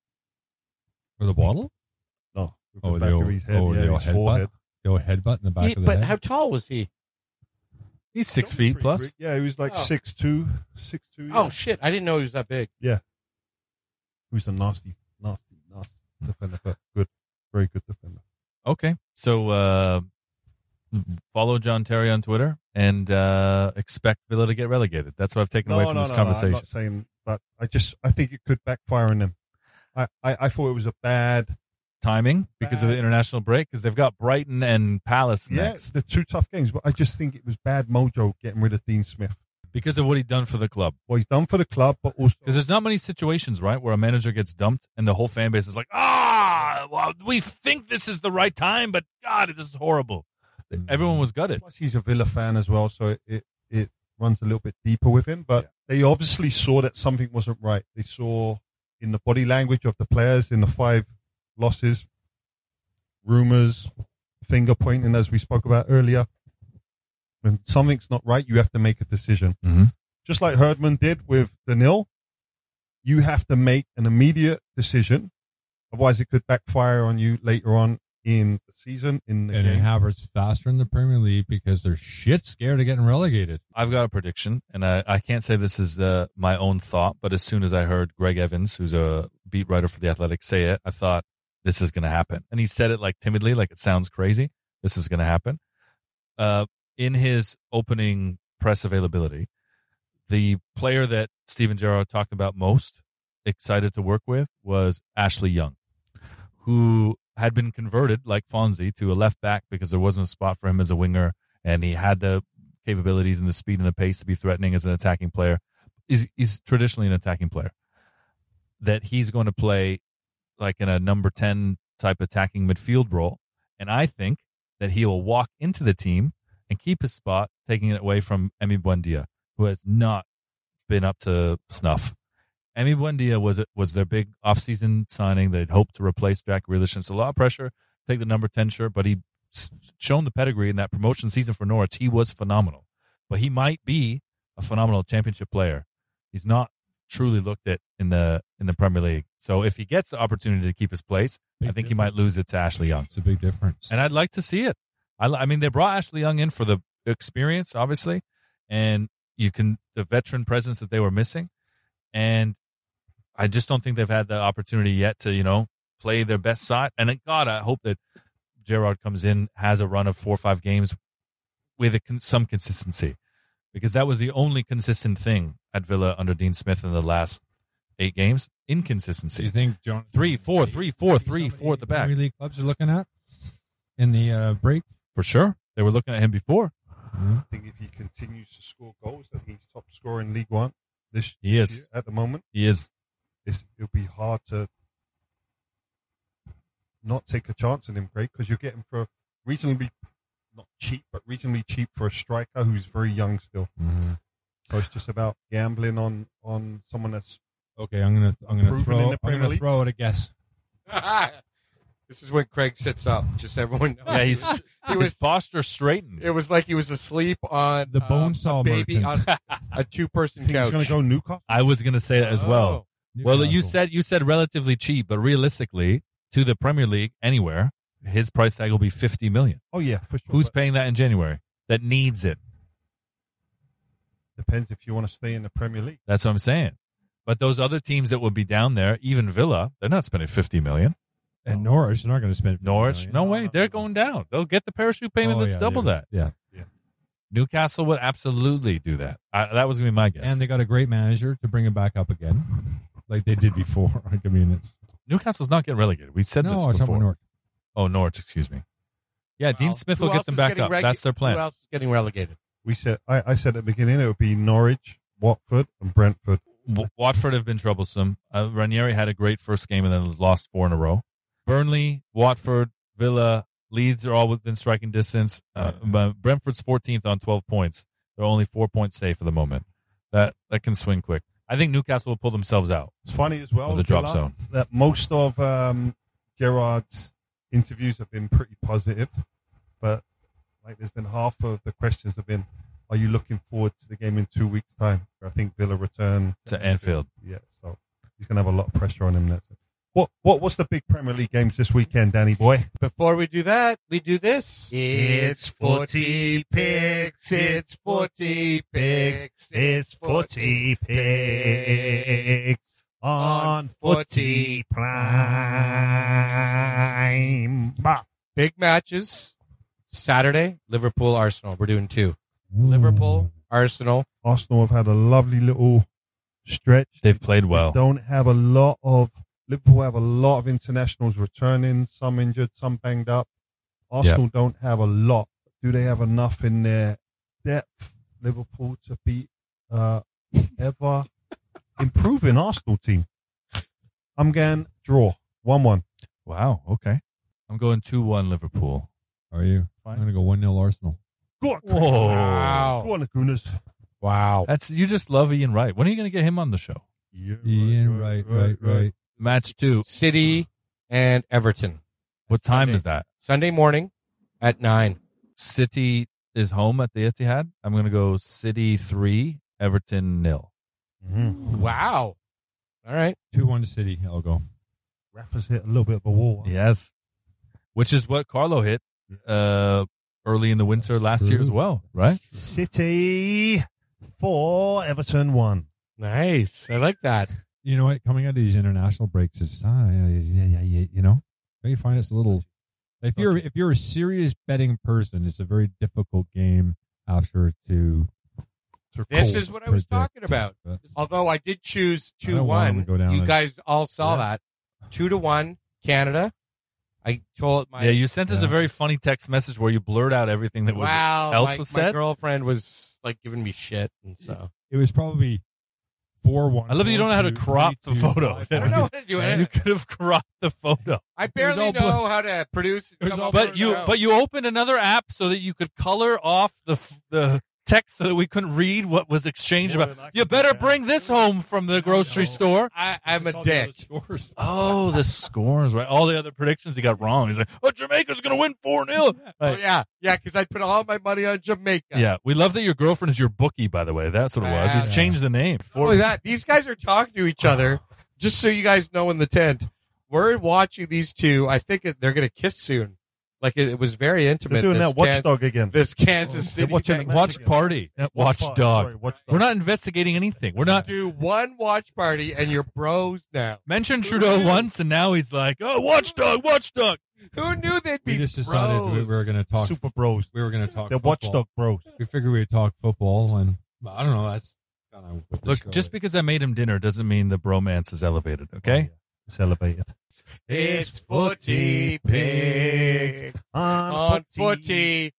For the bottle? No, with Oh, the the back old- of his head, oh, yeah, the old his headbutt? forehead. The old headbutt in the back He- of the but head. how tall was he? He's six He was feet pretty plus. big. Yeah, he was like Oh. six two, six two. Oh, shit. I didn't know he was that big. He was a nasty, nasty, nasty defender, but good, very good defender. Okay. So uh, follow John Terry on Twitter and uh, expect Villa to get relegated. That's what I've taken away from this I'm conversation. not saying, but I just, I think it could backfire on them. I, I, I thought it was a bad, Timing because of the Bad. international break, because they've got Brighton and Palace yeah, next. the two tough games, but I just think it was bad mojo getting rid of Dean Smith. Because of what he'd done for the club. What he's done for the club, but also Because there's not many situations, right, where a manager gets dumped and the whole fan base is like, ah, well, we think this is the right time, but God, this is horrible. Everyone was gutted. plus he's a Villa fan as well, so it, it, it runs a little bit deeper with him. But they obviously saw that something wasn't right. They saw in the body language of the players in the five losses, rumors, finger pointing, as we spoke about earlier. When something's not right, you have to make a decision. Mm-hmm. Just like Herdman did with the nil, you have to make an immediate decision. Otherwise, it could backfire on you later on in the season, in the and game. Havertz faster in the Premier League because they're shit scared of getting relegated. I've got a prediction, and I, I can't say this is the, my own thought, but as soon as I heard Greg Evans, who's a beat writer for The Athletic, say it, I thought, this is going to happen. And he said it like timidly, like it sounds crazy. This is going to happen. Uh, in his opening press availability, the player that Steven Gerrard talked about most, excited to work with, was Ashley Young, who had been converted, like Fonzie, to a left back because there wasn't a spot for him as a winger, and he had the capabilities and the speed and the pace to be threatening as an attacking player. He's, he's traditionally an attacking player. That he's going to play like in a number ten type attacking midfield role, and I think that he will walk into the team and keep his spot, taking it away from Emi Buendia, who has not been up to snuff. Emi Buendia was was their big offseason signing. They'd hoped to replace Jack Grealish. It's a lot of pressure, take the number ten shirt, but he shown the pedigree in that promotion season for Norwich. He was phenomenal. But he might be a phenomenal championship player. He's not truly looked at in the in the Premier League. So if he gets the opportunity to keep his place, Big I think difference. he might lose it to Ashley Young. It's a big difference. And I'd like to see it. I, I mean, they brought Ashley Young in for the experience, obviously, and you can the veteran presence that they were missing. And I just don't think they've had the opportunity yet to, you know, play their best side. And God, I hope that Gerrard comes in, has a run of four or five games with a, some consistency, because that was the only consistent thing at Villa under Dean Smith in the last eight games. Do you Inconsistency. think John Three, four, three, four, three, four at the back. Premier League clubs are looking at in the uh, break? For sure. They were looking at him before. I think if he continues to score goals, I think he's top scorer in League One this He is. year at the moment. He is. It's, it'll be hard to not take a chance on him, Craig, because you're getting for reasonably not cheap, but reasonably cheap for a striker who's very young still. Mm-hmm. So it's just about gambling on, on someone that's Okay, I'm gonna I'm gonna Proven throw in the I'm Premier gonna League? throw it a guess. This is when Craig sits up. Just everyone knows. Yeah, he's he his was. posture straightened. It was like he was asleep on The uh, bone a saw baby on merchants. a two-person think he's couch. going to go Newcastle. I was going to say that as well. Oh. Well, you Newcastle. said you said relatively cheap, but realistically, to the Premier League anywhere, his price tag will be fifty million. Oh yeah, for sure. Who's But paying that in January? That needs it. depends if you want to stay in the Premier League. That's what I'm saying. But those other teams that would be down there, even Villa, they're not spending fifty million. And Norwich, they're not going to spend Norwich, fifty no million. way, they're going down. They'll get the parachute payment Oh, that's yeah, double they- that. Yeah, Newcastle would absolutely do that. I, that was going to be my guess. and they got a great manager to bring it back up again, like they did before. Like, I mean, it's Newcastle's not getting relegated. We said no, this I'm talking before. about Norwich. Oh, Norwich, excuse me. Yeah, Dean Well, Smith who will get else them is back getting up. regu- That's their plan. Who else is getting relegated? We said I, I said at the beginning it would be Norwich, Watford, and Brentford. W- Watford have been troublesome. Uh, Ranieri had a great first game and then has lost four in a row. Burnley, Watford, Villa, Leeds are all within striking distance. Uh, but Brentford's fourteenth on twelve points. They're only four points safe for the moment. That that can swing quick. I think Newcastle will pull themselves out It's funny as well of the drop Villa, zone. that most of um, Gerrard's interviews have been pretty positive, but like there's been half of the questions have been, "Are you looking forward to the game in two weeks' time?" I think Villa return To Anfield. Yeah, so he's going to have a lot of pressure on him. That's it. What what what's the big Premier League games this weekend, Danny boy? Before we do that, we do this. It's footy picks, it's footy picks, it's footy picks on Footy Prime. Bah. Big matches. Saturday, Liverpool, Arsenal. We're doing two. Liverpool, Arsenal. Arsenal have had a lovely little stretch. They've played well. They don't have a lot of Liverpool have a lot of internationals returning, some injured, some banged up. Arsenal don't have a lot. Do they have enough in their depth, Liverpool, to beat uh, ever improving Arsenal team? I'm going draw one one. Wow. Okay. I'm going two one Liverpool. Are you? Fine. I'm going to go one nil Arsenal. Go on, Whoa. Wow. Go on, the Gooners. Wow. That's you just love Ian Wright. When are you going to get him on the show? Yeah, Ian, right, right, right. Match two. City and Everton. What time Sunday. is that? Sunday morning at nine. City is home at the Etihad. I'm going to go City three, Everton nil. Mm-hmm. Wow. All right. two one to City. I'll go. Rafa's hit a little bit of a wall. Yes. Which is what Carlo hit uh, early in the winter That's last true. year as well, right? City four, Everton one. Nice. I like that. You know what? Coming out of these international breaks, it's uh, yeah, yeah, yeah, yeah, you know, you find it's a little. If you're if you're a serious betting person, it's a very difficult game after to. to This call- is what I was predict. talking about. But Although I did choose I two don't want one. them to go down You and- guys all saw Yeah. that. Two to one, Canada. I told my yeah, you sent us yeah. a very funny text message where you blurred out everything that was wow, else my, was my said. girlfriend was like giving me shit, and so It was probably four one. I love that you don't know how to crop the photo. I don't know how to do You it. could have cropped the photo. I barely all know blur- how to produce. It was come all up But with you, a- but you opened another app so that you could color off the f- the text so that we couldn't read what was exchanged More about. than I You can better do. bring this home from the grocery store. I, I'm a dick. Oh, the scores, right? All the other predictions he got wrong. He's like, "Oh, Jamaica's going to win four nil." Oh yeah, yeah, because I put all my money on Jamaica. Yeah, we love that your girlfriend is your bookie. By the way, that's what it was. Just Yeah. change the name. Not only that, these guys are talking to each other. Just so you guys know, in the tent, we're watching these two. I think it, they're going to kiss soon. Like it, it was very intimate. They're doing this that Kan- watchdog again. This Kansas They're City. watching thing. the Watch again. party, not watch Watch- dog. sorry, watchdog. We're not investigating anything. We're not. Do one watch party and you're bros now. Mentioned Trudeau once, and now he's like, "Oh, watchdog, watchdog." Who knew they'd be We just decided bros? we were going to talk. Super bros. We were going to talk. They're football. watchdog bros. We figured we'd talk football, and but I don't know. That's kind of what the Look, show just is. because I made him dinner doesn't mean the bromance is elevated. Okay. It's elevated. It's footy pig on footy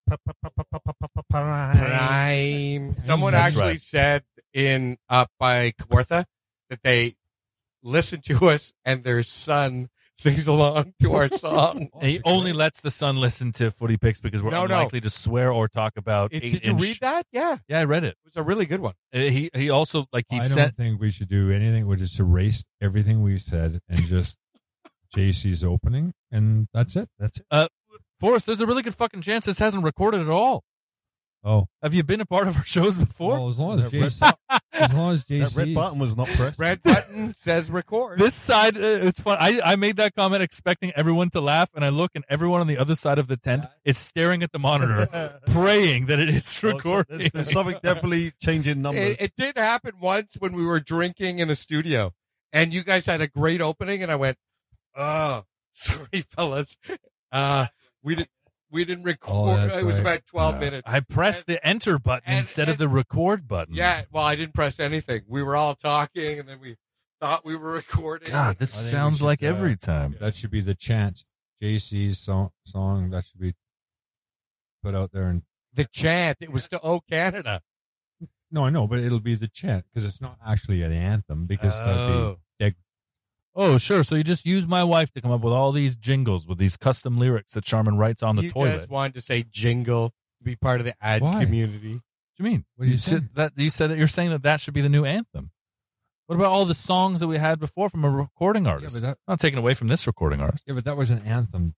prime. Someone That's actually right. said in up by Kawartha that they listened to us and their son sings along to our song. And he only lets the son listen to Footy Picks because we're No, no. unlikely to swear or talk about It- eight did you inch. read that? Yeah. It Yeah, I read it. was a really good one. Uh, He he also like he I don't sent. think we should do anything. We'll just erase everything we said and just J C's opening, and that's it. That's it. Uh, Forrest, there's a really good fucking chance this hasn't recorded at all. Oh, Have you been a part of our shows before? well, as long as That J red C, as long as J That C, red button was not pressed. Red button says record. This side, uh, it's fun. I, I made that comment expecting everyone to laugh, and I look, and everyone on the other side of the tent is staring at the monitor, praying that it is Oh, so recording. there's, there's something definitely changing numbers. It, it did happen once when we were drinking in the studio, and you guys had a great opening, and I went, "Oh, sorry, fellas, uh, we didn't we didn't record. that's it was right. about twelve Yeah. minutes." I pressed the enter button and- instead of and- the record button. Yeah, well, I didn't press anything. We were all talking, and then we thought we were recording. God, this I think we sounds should, like uh, every time. that should be the chant. J C's song, song that should be put out there. And The chant. It was to "Oh Canada." no, I know, but it'll be the chant because it's not actually an anthem because that'd Oh. be deg- Oh, sure. So you just use my wife to come up with all these jingles with these custom lyrics that Charmin writes on the you toilet. just wanted to say jingle, be part of the ad Why? community. What do you mean? What do you said think? that you said that you're saying that that should be the new anthem. What about all the songs that we had before from a recording artist? but that- Not taken away from this recording artist. Yeah, but that was an anthem.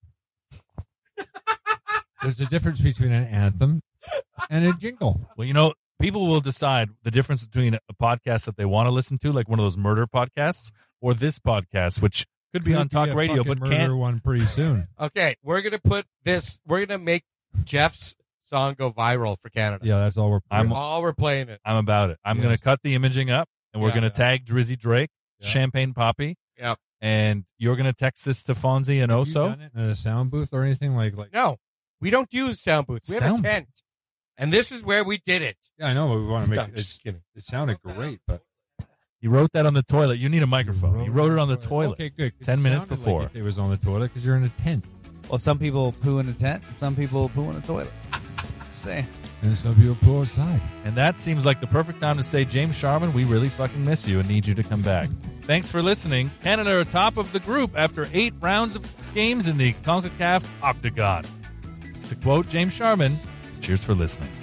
There's a difference between an anthem and a jingle. Well, you know, people will decide the difference between a podcast that they want to listen to, like one of those murder podcasts, or this podcast, which could be Could on talk a radio, fucking but murder can't. one pretty soon. Okay, we're gonna put this. We're gonna make Jeff's song go viral for Canada. Yeah, that's all we're. I'm- all we're playing it. I'm about it. I'm Yes. going to cut the imaging up, and we're Yeah. going to tag Drizzy Drake, Yeah. Champagne Poppy, Yep. and you're going to text this to Fonzie and Have you Oso. done it in a sound booth or anything like like. No, we don't use sound booths. We have Sound- a tent, and this is where we did it. Yeah, I know, but we want to make I'm it. just kidding. It sounded great, but You wrote that on the toilet. You need a microphone. You wrote it on the toilet. Okay, good. 'cause Ten it minutes sounded before. like it was on the toilet because you're in a tent, Well, some people poo in a tent, and some people poo in a toilet. Just saying. and some people pull outside. And that seems like the perfect time to say, James Sharman, we really fucking miss you and need you to come back. Thanks for listening. Canada are top of the group after eight rounds of games in the CONCACAF Octagon. To quote James Sharman, cheers for listening.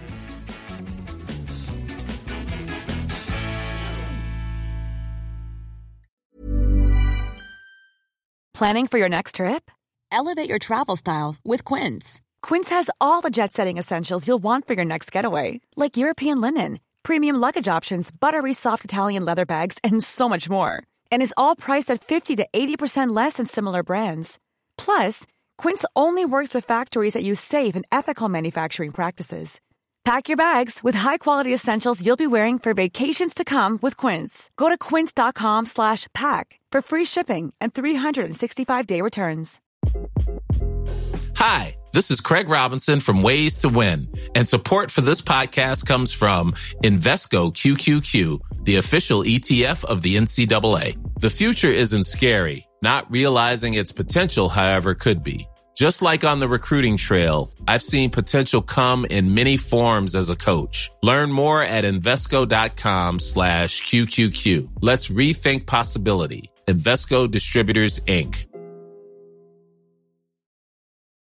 Planning for your next trip? Elevate your travel style with Quince. Quince has all the jet-setting essentials you'll want for your next getaway, like European linen, premium luggage options, buttery soft Italian leather bags, and so much more. And is all priced at fifty to eighty percent less than similar brands. Plus, Quince only works with factories that use safe and ethical manufacturing practices. Pack your bags with high-quality essentials you'll be wearing for vacations to come with Quince. Go to quince.com slash pack for free shipping and three sixty-five day returns. Hi, this is Craig Robinson from Ways to Win, and support for this podcast comes from Invesco Q Q Q, the official E T F of the N C double A. The future isn't scary. Not realizing its potential, however, could be. Just like on the recruiting trail, I've seen potential come in many forms as a coach. Learn more at Invesco.com slash QQQ. Let's rethink possibility. Invesco Distributors, Incorporated.